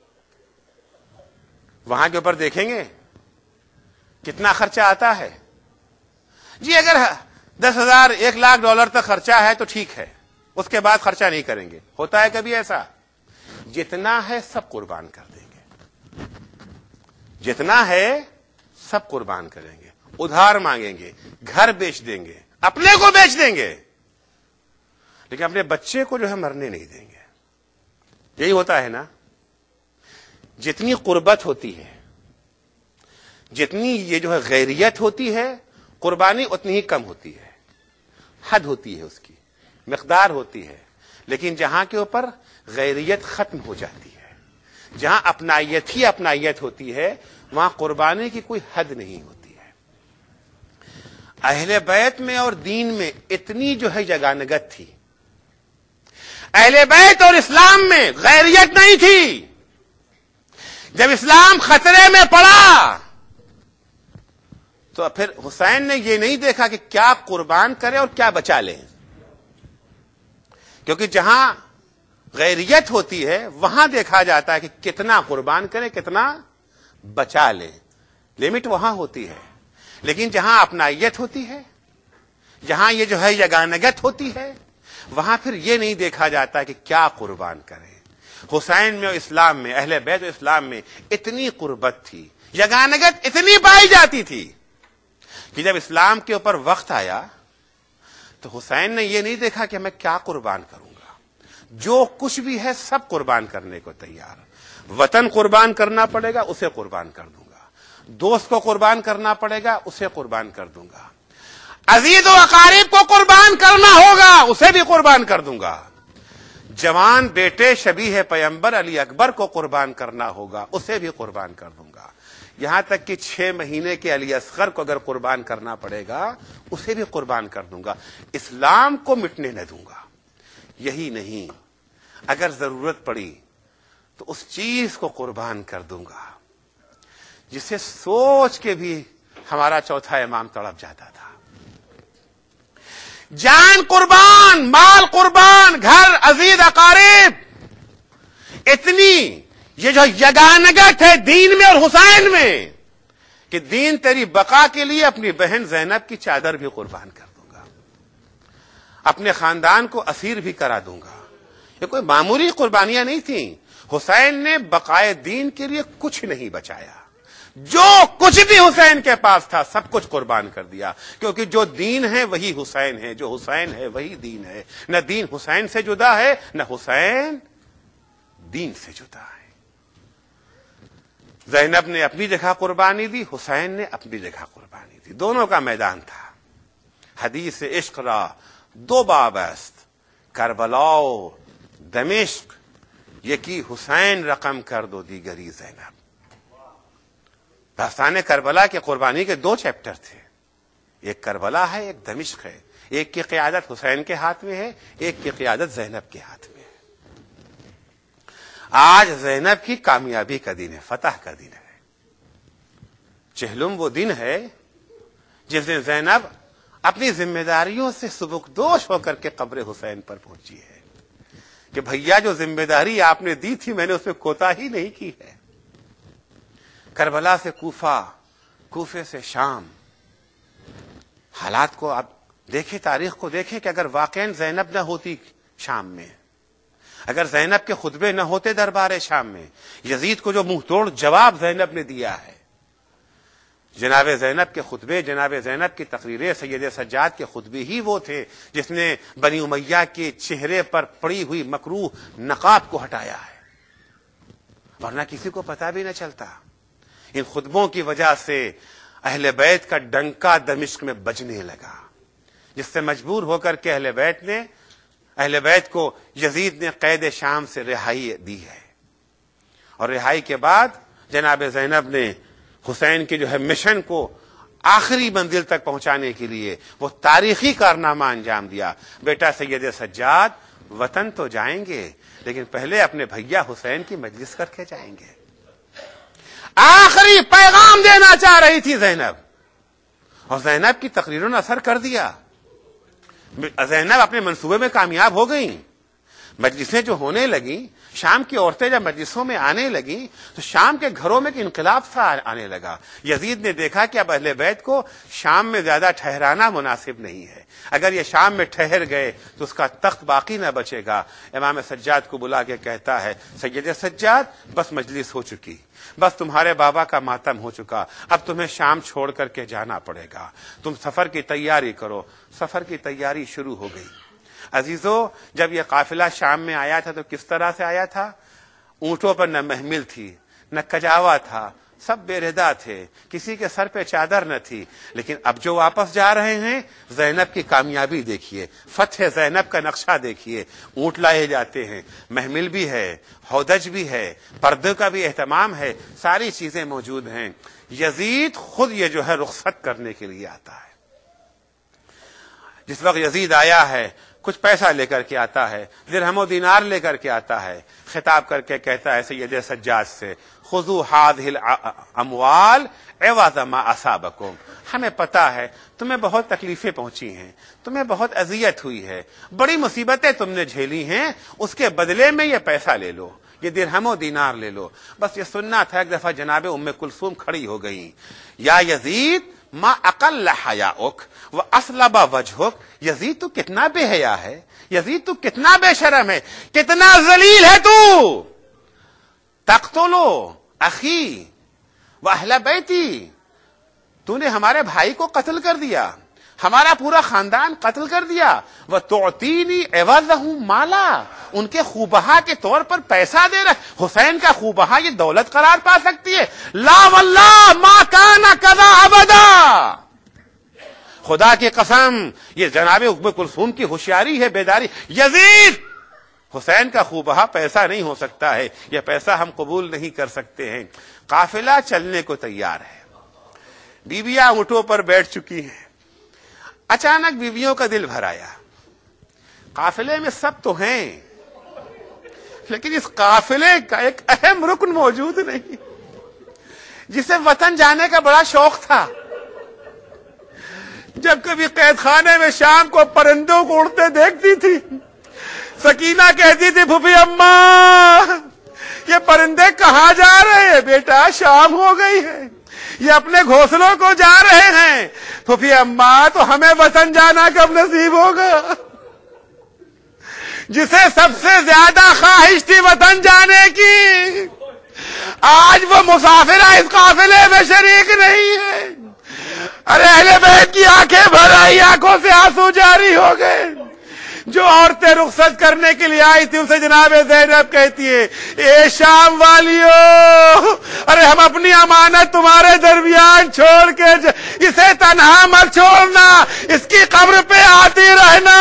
وہاں کے اوپر دیکھیں گے کتنا خرچہ آتا ہے. جی اگر $10,000 $1,00,000 تک خرچہ ہے تو ٹھیک ہے، اس کے بعد خرچہ نہیں کریں گے. ہوتا ہے کبھی ایسا؟ جتنا ہے سب قربان کر دیں گے، جتنا ہے سب قربان کریں گے. ادھار مانگیں گے، گھر بیچ دیں گے، اپنے کو بیچ دیں گے، لیکن اپنے بچے کو جو ہے مرنے نہیں دیں گے. یہی ہوتا ہے نا. جتنی قربت ہوتی ہے، جتنی یہ جو ہے غیریت ہوتی ہے، قربانی اتنی ہی کم ہوتی ہے. حد ہوتی ہے، اس کی مقدار ہوتی ہے. لیکن جہاں کے اوپر غیریت ختم ہو جاتی ہے، جہاں اپنائیت ہی اپنائیت ہوتی ہے، وہاں قربانی کی کوئی حد نہیں ہوتی ہے. اہل بیت میں اور دین میں اتنی جو ہے یگانگت تھی. اہل بیت اور اسلام میں غیریت نہیں تھی. جب اسلام خطرے میں پڑا تو پھر حسین نے یہ نہیں دیکھا کہ کیا قربان کرے اور کیا بچا لے، کیونکہ جہاں غیریت ہوتی ہے وہاں دیکھا جاتا ہے کہ کتنا قربان کرے، کتنا بچا لے. لمٹ وہاں ہوتی ہے. لیکن جہاں اپنائیت ہوتی ہے، جہاں یہ جو ہے یگانگت ہوتی ہے، وہاں پھر یہ نہیں دیکھا جاتا کہ کیا قربان کرے. حسین میں اور اسلام میں، اہل بیت اور اسلام میں اتنی قربت تھی، یگانگت اتنی پائی جاتی تھی کہ جب اسلام کے اوپر وقت آیا تو حسین نے یہ نہیں دیکھا کہ میں کیا قربان کروں گا. جو کچھ بھی ہے سب قربان کرنے کو تیار. وطن قربان کرنا پڑے گا، اسے قربان کر دوں گا. دوست کو قربان کرنا پڑے گا، اسے قربان کر دوں گا. عزیز و اقارب کو قربان کرنا ہوگا، اسے بھی قربان کر دوں گا. جوان بیٹے شبیہ پیغمبر علی اکبر کو قربان کرنا ہوگا، اسے بھی قربان کر دوں گا. یہاں تک کہ 6 مہینے کے علی اصغر کو اگر قربان کرنا پڑے گا، اسے بھی قربان کر دوں گا. اسلام کو مٹنے نہ دوں گا. یہی نہیں، اگر ضرورت پڑی تو اس چیز کو قربان کر دوں گا جسے سوچ کے بھی ہمارا چوتھا امام تڑپ جاتا تھا. جان قربان، مال قربان، گھر، عزیز اقارب. اتنی یہ جو یگانگت ہے دین میں اور حسین میں کہ دین تیری بقا کے لیے اپنی بہن زینب کی چادر بھی قربان کر دوں گا، اپنے خاندان کو اسیر بھی کرا دوں گا. یہ کوئی معمولی قربانیاں نہیں تھیں. حسین نے بقائے دین کے لیے کچھ نہیں بچایا. جو کچھ بھی حسین کے پاس تھا سب کچھ قربان کر دیا، کیونکہ جو دین ہے وہی حسین ہے، جو حسین ہے وہی دین ہے. نہ دین حسین سے جدا ہے، نہ حسین دین سے جدا ہے. زینب نے اپنی جگہ قربانی دی، حسین نے اپنی جگہ قربانی دی، دونوں کا میدان تھا۔ حدیث عشق را دو باب است، کربلا و دمشق، یکی حسین رقم کر دو دیگری زینب۔ داستان کربلا کے قربانی کے دو چیپٹر تھے، ایک کربلا ہے، ایک دمشق ہے، ایک کی قیادت حسین کے ہاتھ میں ہے، ایک کی قیادت زینب کے ہاتھ میں ہے۔ آج زینب کی کامیابی کا دن ہے، فتح کا دن ہے۔ چہلم وہ دن ہے جس دن زینب اپنی ذمہ داریوں سے سبکدوش ہو کر کے قبر حسین پر پہنچی ہے کہ بھیا جو ذمہ داری آپ نے دی تھی میں نے اس میں کوتاہی نہیں کی ہے۔ کربلا سے کوفہ، کوفے سے شام، حالات کو آپ دیکھیں، تاریخ کو دیکھیں کہ اگر واقعاً زینب نہ ہوتی شام میں، اگر زینب کے خطبے نہ ہوتے دربار شام میں، یزید کو جو منہ توڑ جواب زینب نے دیا ہے، جناب زینب کے خطبے، جناب زینب کی تقریریں، سید سجاد کے خطبے ہی وہ تھے جس نے بنی امیہ کے چہرے پر پڑی ہوئی مکروہ نقاب کو ہٹایا ہے، ورنہ کسی کو پتہ بھی نہ چلتا۔ ان خطبوں کی وجہ سے اہل بیت کا ڈنکا دمشق میں بجنے لگا، جس سے مجبور ہو کر کے اہل بیت کو یزید نے قید شام سے رہائی دی ہے، اور رہائی کے بعد جناب زینب نے حسین کی جو ہے مشن کو آخری منزل تک پہنچانے کے لیے وہ تاریخی کارنامہ انجام دیا۔ بیٹا سید سجاد وطن تو جائیں گے لیکن پہلے اپنے بھیا حسین کی مجلس کر کے جائیں گے۔ آخری پیغام دینا چاہ رہی تھی زینب، اور زینب کی تقریروں نے اثر کر دیا۔ زینب اپنے منصوبے میں کامیاب ہو گئیں، مجلسیں جو ہونے لگیں، شام کی عورتیں جب مجلسوں میں آنے لگیں تو شام کے گھروں میں ایک انقلاب سا آنے لگا۔ یزید نے دیکھا کہ اب اہل بیت کو شام میں زیادہ ٹھہرانا مناسب نہیں ہے، اگر یہ شام میں ٹھہر گئے تو اس کا تخت باقی نہ بچے گا۔ امام سجاد کو بلا کے کہتا ہے، سید سجاد بس مجلس ہو چکی، بس تمہارے بابا کا ماتم ہو چکا، اب تمہیں شام چھوڑ کر کے جانا پڑے گا، تم سفر کی تیاری کرو۔ سفر کی تیاری شروع ہو گئی۔ عزیزو، جب یہ قافلہ شام میں آیا تھا تو کس طرح سے آیا تھا؟ اونٹوں پر نہ محمل تھی، نہ کجاوا تھا، سب بے ردا تھے، کسی کے سر پہ چادر نہ تھی۔ لیکن اب جو واپس جا رہے ہیں، زینب کی کامیابی دیکھیے، فتح زینب کا نقشہ دیکھیے، اونٹ لائے جاتے ہیں، محمل بھی ہے، ہودج بھی ہے، پردے کا بھی اہتمام ہے، ساری چیزیں موجود ہیں۔ یزید خود یہ جو ہے رخصت کرنے کے لیے آتا ہے۔ جس وقت یزید آیا ہے کچھ پیسہ لے کر کے آتا ہے، درہم و دینار لے کر کے آتا ہے، خطاب کر کے کہتا ہے سید سجاد سے، خذوا هذه الاموال عوض ما اصابکم، ہمیں پتا ہے تمہیں بہت تکلیفیں پہنچی ہیں، تمہیں بہت اذیت ہوئی ہے، بڑی مصیبتیں تم نے جھیلی ہیں، اس کے بدلے میں یہ پیسہ لے لو، یہ درہم و دینار لے لو۔ بس یہ سننا تھا۔ ایک دفعہ جناب ام کلثوم کھڑی ہو گئی، یا یزید ما اقل حیاؤک واسلب وجہک، یزید تو کتنا بے حیا ہے، یزید تو کتنا بے شرم ہے، کتنا ذلیل ہے تو، تقتلو اخی واہل بیتی، تو نے ہمارے بھائی کو قتل کر دیا، ہمارا پورا خاندان قتل کر دیا، وتعطینی عوضہ مالا، ان کے خوبہا کے طور پر پیسہ دے رہا۔ حسین کا خوبہا یہ دولت قرار پا سکتی ہے؟ لا واللہ ما کان کذا ابدا، خدا کی قسم یہ جناب ام کلثوم کی ہوشیاری ہے، بیداری۔ یزید، حسین کا خوبہا پیسہ نہیں ہو سکتا ہے، یہ پیسہ ہم قبول نہیں کر سکتے ہیں۔ قافلہ چلنے کو تیار ہے، بیویاں اونٹوں پر بیٹھ چکی ہیں۔ اچانک بیویوں کا دل بھر آیا، قافلے میں سب تو ہیں لیکن اس قافلے کا ایک اہم رکن موجود نہیں، جسے وطن جانے کا بڑا شوق تھا۔ جب کبھی قید خانے میں شام کو پرندوں کو اڑتے دیکھتی تھی، سکینہ کہتی تھی، پھوپھی اماں یہ پرندے کہاں جا رہے ہیں؟ بیٹا شام ہو گئی ہے، یہ اپنے گھونسلوں کو جا رہے ہیں۔ پھوپھی اماں تو ہمیں وطن جانا کب نصیب ہوگا؟ جسے سب سے زیادہ خواہش تھی وطن جانے کی، آج وہ مسافرہ اس قافلے میں شریک نہیں ہے۔ ارے اہل بیت کی آنکھیں بھر آئی، آنکھوں سے آنسو جاری ہو گئے۔ جو عورتیں رخصت کرنے کے لیے آئی تھی ان سے جناب زینب کہتی ہے اے شام والیو، ارے ہم اپنی امانت تمہارے درمیان چھوڑ کے اسے تنہا مت چھوڑنا، اس کی قبر پہ آتی رہنا۔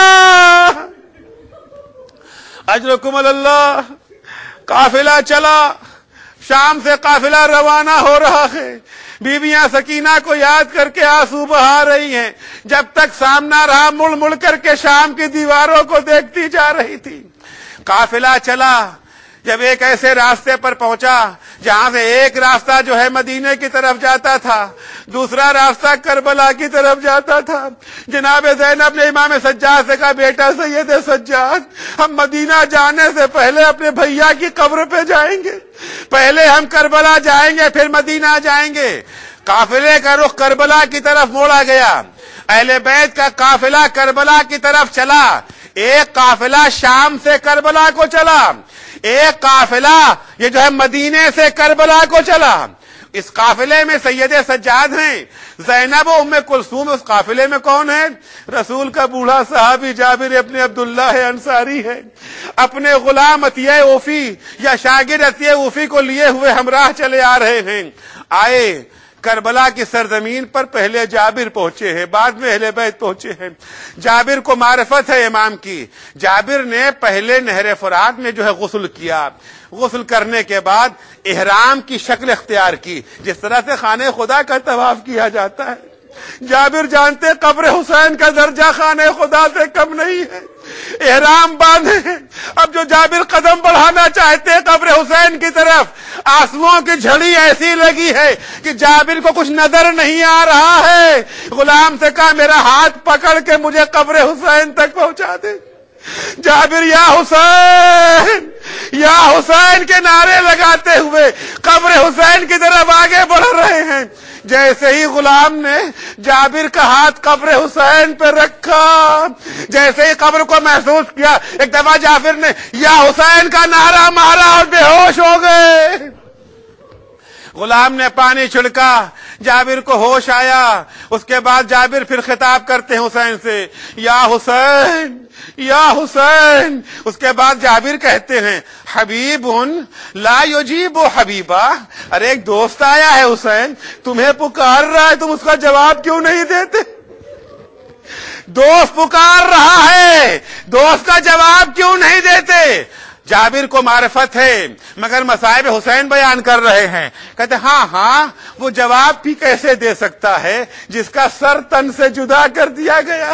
اجرکم اللہ۔ قافلہ چلا، شام سے قافلہ روانہ ہو رہا ہے، بیویاں سکینہ کو یاد کر کے آنسو بہا رہی ہیں، جب تک سامنا رہا مڑ مڑ کر کے شام کی دیواروں کو دیکھتی جا رہی تھی۔ قافلہ چلا، جب ایک ایسے راستے پر پہنچا جہاں سے ایک راستہ جو ہے مدینے کی طرف جاتا تھا، دوسرا راستہ کربلا کی طرف جاتا تھا، جناب زینب نے امام سجاد سے کہا بیٹا سید سجاد، ہم مدینہ جانے سے پہلے اپنے بھیا کی قبر پہ جائیں گے، پہلے ہم کربلا جائیں گے پھر مدینہ جائیں گے۔ قافلے کا رخ کربلا کی طرف موڑا گیا، اہل بیت کا قافلہ کربلا کی طرف چلا، ایک قافلہ شام سے کربلا کو چلا، ایک قافلہ یہ جو ہے مدینے سے کربلا کو چلا۔ اس قافلے میں سید سجاد ہیں، زینب و ام کلثوم۔ اس قافلے میں کون ہے؟ رسول کا بوڑھا صحابی جابر ابن عبداللہ انصاری ہے، اپنے غلام عطیہ اوفی یا شاگرد عطیہ اوفی کو لیے ہوئے ہمراہ چلے آ رہے ہیں۔ آئے کربلا کی سرزمین پر پہلے جابر پہنچے ہیں، بعد میں اہل بیت پہنچے ہیں۔ جابر کو معرفت ہے امام کی، جابر نے پہلے نہر فرات میں جو ہے غسل کیا، غسل کرنے کے بعد احرام کی شکل اختیار کی، جس طرح سے خانہ خدا کا طواف کیا جاتا ہے۔ جابر جانتے قبر حسین کا درجہ خانہ خدا سے کم نہیں ہے، احرام باندھے ہیں۔ اب جو جابر قدم بڑھانا چاہتے قبر حسین کی طرف، آنسوؤں کی جھڑی ایسی لگی ہے کہ جابر کو کچھ نظر نہیں آ رہا ہے۔ غلام سے کہا میرا ہاتھ پکڑ کے مجھے قبر حسین تک پہنچا دے۔ جابر یا حسین یا حسین کے نعرے لگاتے ہوئے قبر حسین کی طرف آگے بڑھ رہے ہیں۔ جیسے ہی غلام نے جابر کا ہاتھ قبر حسین پہ رکھا، جیسے ہی قبر کو محسوس کیا، ایک دفعہ جابر نے یا حسین کا نعرہ مارا اور بے ہوش ہو گئے۔ غلام نے پانی چھڑکا، جابر کو ہوش آیا۔ اس کے بعد جابر پھر خطاب کرتے ہیں حسین سے، یا حسین یا حسین۔ اس کے بعد جابر کہتے ہیں حبیب لا یجیب حبیبا، ارے ایک دوست آیا ہے حسین، تمہیں پکار رہا ہے، تم اس کا جواب کیوں نہیں دیتے؟ دوست پکار رہا ہے، دوست کا جواب کیوں نہیں دیتے؟ جابر کو معرفت ہے مگر مصائب حسین بیان کر رہے ہیں، کہتے ہاں وہ جواب بھی کیسے دے سکتا ہے جس کا سر تن سے جدا کر دیا گیا۔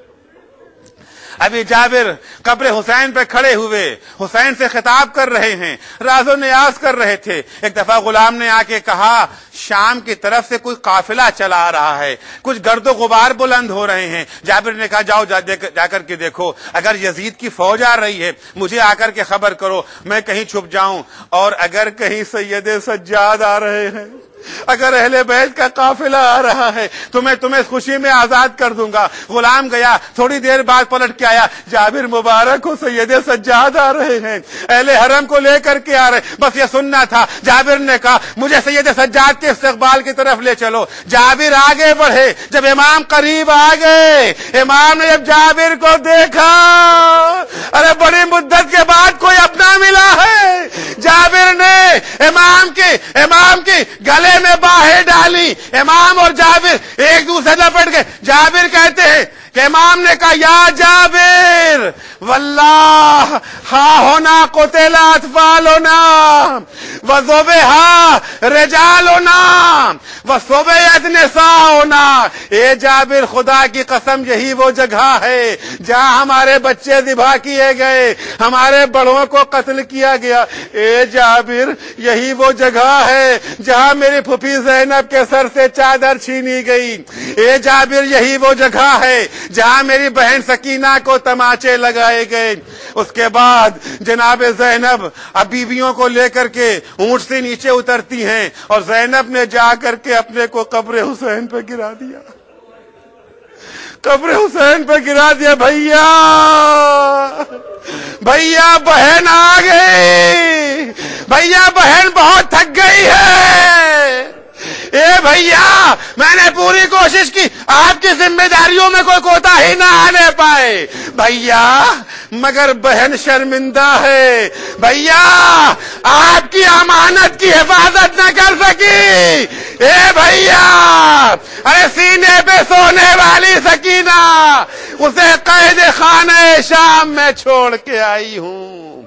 ابھی جابر قبر حسین پہ کھڑے ہوئے حسین سے خطاب کر رہے ہیں، راز و نیاز کر رہے تھے۔ ایک دفعہ غلام نے آ کے کہا شام کی طرف سے کوئی قافلہ چلا آ رہا ہے، کچھ گرد و غبار بلند ہو رہے ہیں۔ جابر نے کہا جاؤ جا کر کے دیکھو، اگر یزید کی فوج آ رہی ہے مجھے آ کر کے خبر کرو، میں کہیں چھپ جاؤں، اور اگر کہیں سید سجاد آ رہے ہیں، اگر اہل بیت کا قافلہ آ رہا ہے تو میں تمہیں خوشی میں آزاد کر دوں گا۔ غلام گیا، تھوڑی دیر بعد پلٹ کے آیا، جابر مبارک ہو، سید سجاد آ رہے ہیں، اہل حرم کو لے کر کے آ رہے، بس یہ سننا تھا۔ جابر نے کہا مجھے سید سجاد کے استقبال کی طرف لے چلو۔ جابر آگے بڑھے، جب امام قریب آ گئے، امام نے جب جابر کو دیکھا، ارے بڑی مدت کے بعد کوئی اپنا ملا ہے۔ جابر نے امام کی گلے میں باہیں ڈالی، امام اور جابر ایک دوسرے لپٹ گئے۔ جابر کہتے ہیں کہ امام نے کہا یا جابر واللہ ہا ہونا قتل اطفالنا وذبح رجالنا وصبیت نساؤنا۔ اے جابر خدا کی قسم یہی وہ جگہ ہے جہاں ہمارے بچے ذبح کیے گئے، ہمارے بڑوں کو قتل کیا گیا۔ اے جابر یہی وہ جگہ ہے جہاں میری پھوپھی زینب کے سر سے چادر چھینی گئی۔ اے جابر یہی وہ جگہ ہے جہاں میری بہن سکینہ کو تماچے لگائے گئے۔ اس کے بعد جناب زینب اب بیویوں کو لے کر کے اونٹ سے نیچے اترتی ہیں، اور زینب نے جا کر کے اپنے کو قبر حسین پہ گرا دیا، قبر حسین پہ گرا دیا۔ بھیا بہن آ گئی، بھیا بہن بہت تھک گئی ہے، اے بھیا میں نے پوری کوشش کی آپ کی ذمہ داریوں میں کوئی کوتاہی نہ آنے پائے بھیا، مگر بہن شرمندہ ہے بھیا، آپ کی امانت کی حفاظت نہ کر سکی۔ اے بھیا، ارے سینے پہ سونے والی سکینہ اسے قید خانہ شام میں چھوڑ کے آئی ہوں۔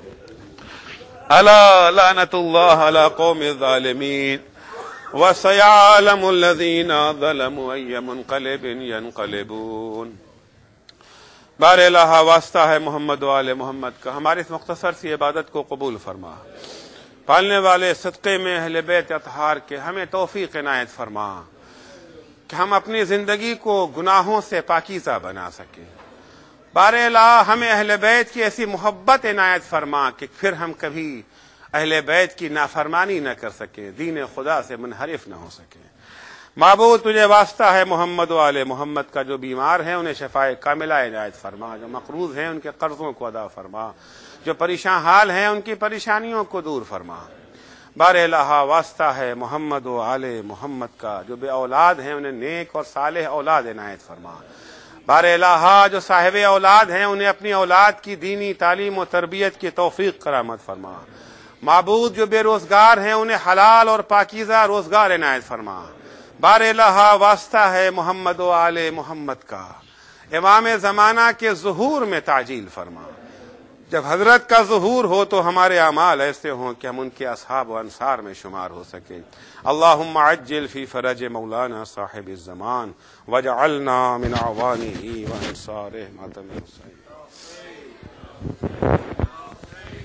الا لعنت اللہ علی قوم الظالمین وسيعلم الذین ظلموا ای منقلب ینقلبون۔ بار الہ واسطہ ہے محمد و آل محمد کا، ہماری اس مختصر سی عبادت کو قبول فرما، پالنے والے صدقے میں اہل بیت اطہار کے ہمیں توفیق عنایت فرما کہ ہم اپنی زندگی کو گناہوں سے پاکیزہ بنا سکیں۔ بار الہ ہمیں اہل بیت کی ایسی محبت عنایت فرما کہ پھر ہم کبھی اہل بیت کی نافرمانی نہ کر سکیں، دین خدا سے منحرف نہ ہو سکیں۔ معبود تجھے واسطہ ہے محمد و آل محمد کا، جو بیمار ہیں انہیں شفائے کاملہ عنایت فرما، جو مقروض ہیں ان کے قرضوں کو ادا فرما، جو پریشان حال ہیں ان کی پریشانیوں کو دور فرما۔ بار الہ واسطہ ہے محمد و آل محمد کا، جو بے اولاد ہیں انہیں نیک اور صالح اولاد عنایت فرما۔ بار الہ جو صاحب اولاد ہیں انہیں اپنی اولاد کی دینی تعلیم و تربیت کی توفیق کرامت فرما۔ معبود جو بے روزگار ہیں انہیں حلال اور پاکیزہ روزگار عنایت فرما۔ بار الہ واسطہ ہے محمد و آل محمد کا، امام زمانہ کے ظہور میں تعجیل فرما۔ جب حضرت کا ظہور ہو تو ہمارے اعمال ایسے ہوں کہ ہم ان کے اصحاب و انصار میں شمار ہو سکیں۔ اللہم عجل فی فرج مولانا صاحب الزمان واجعلنا من اعوانہ و انصارہ ماتم حسین۔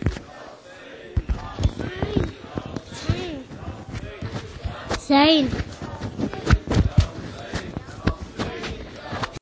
سعید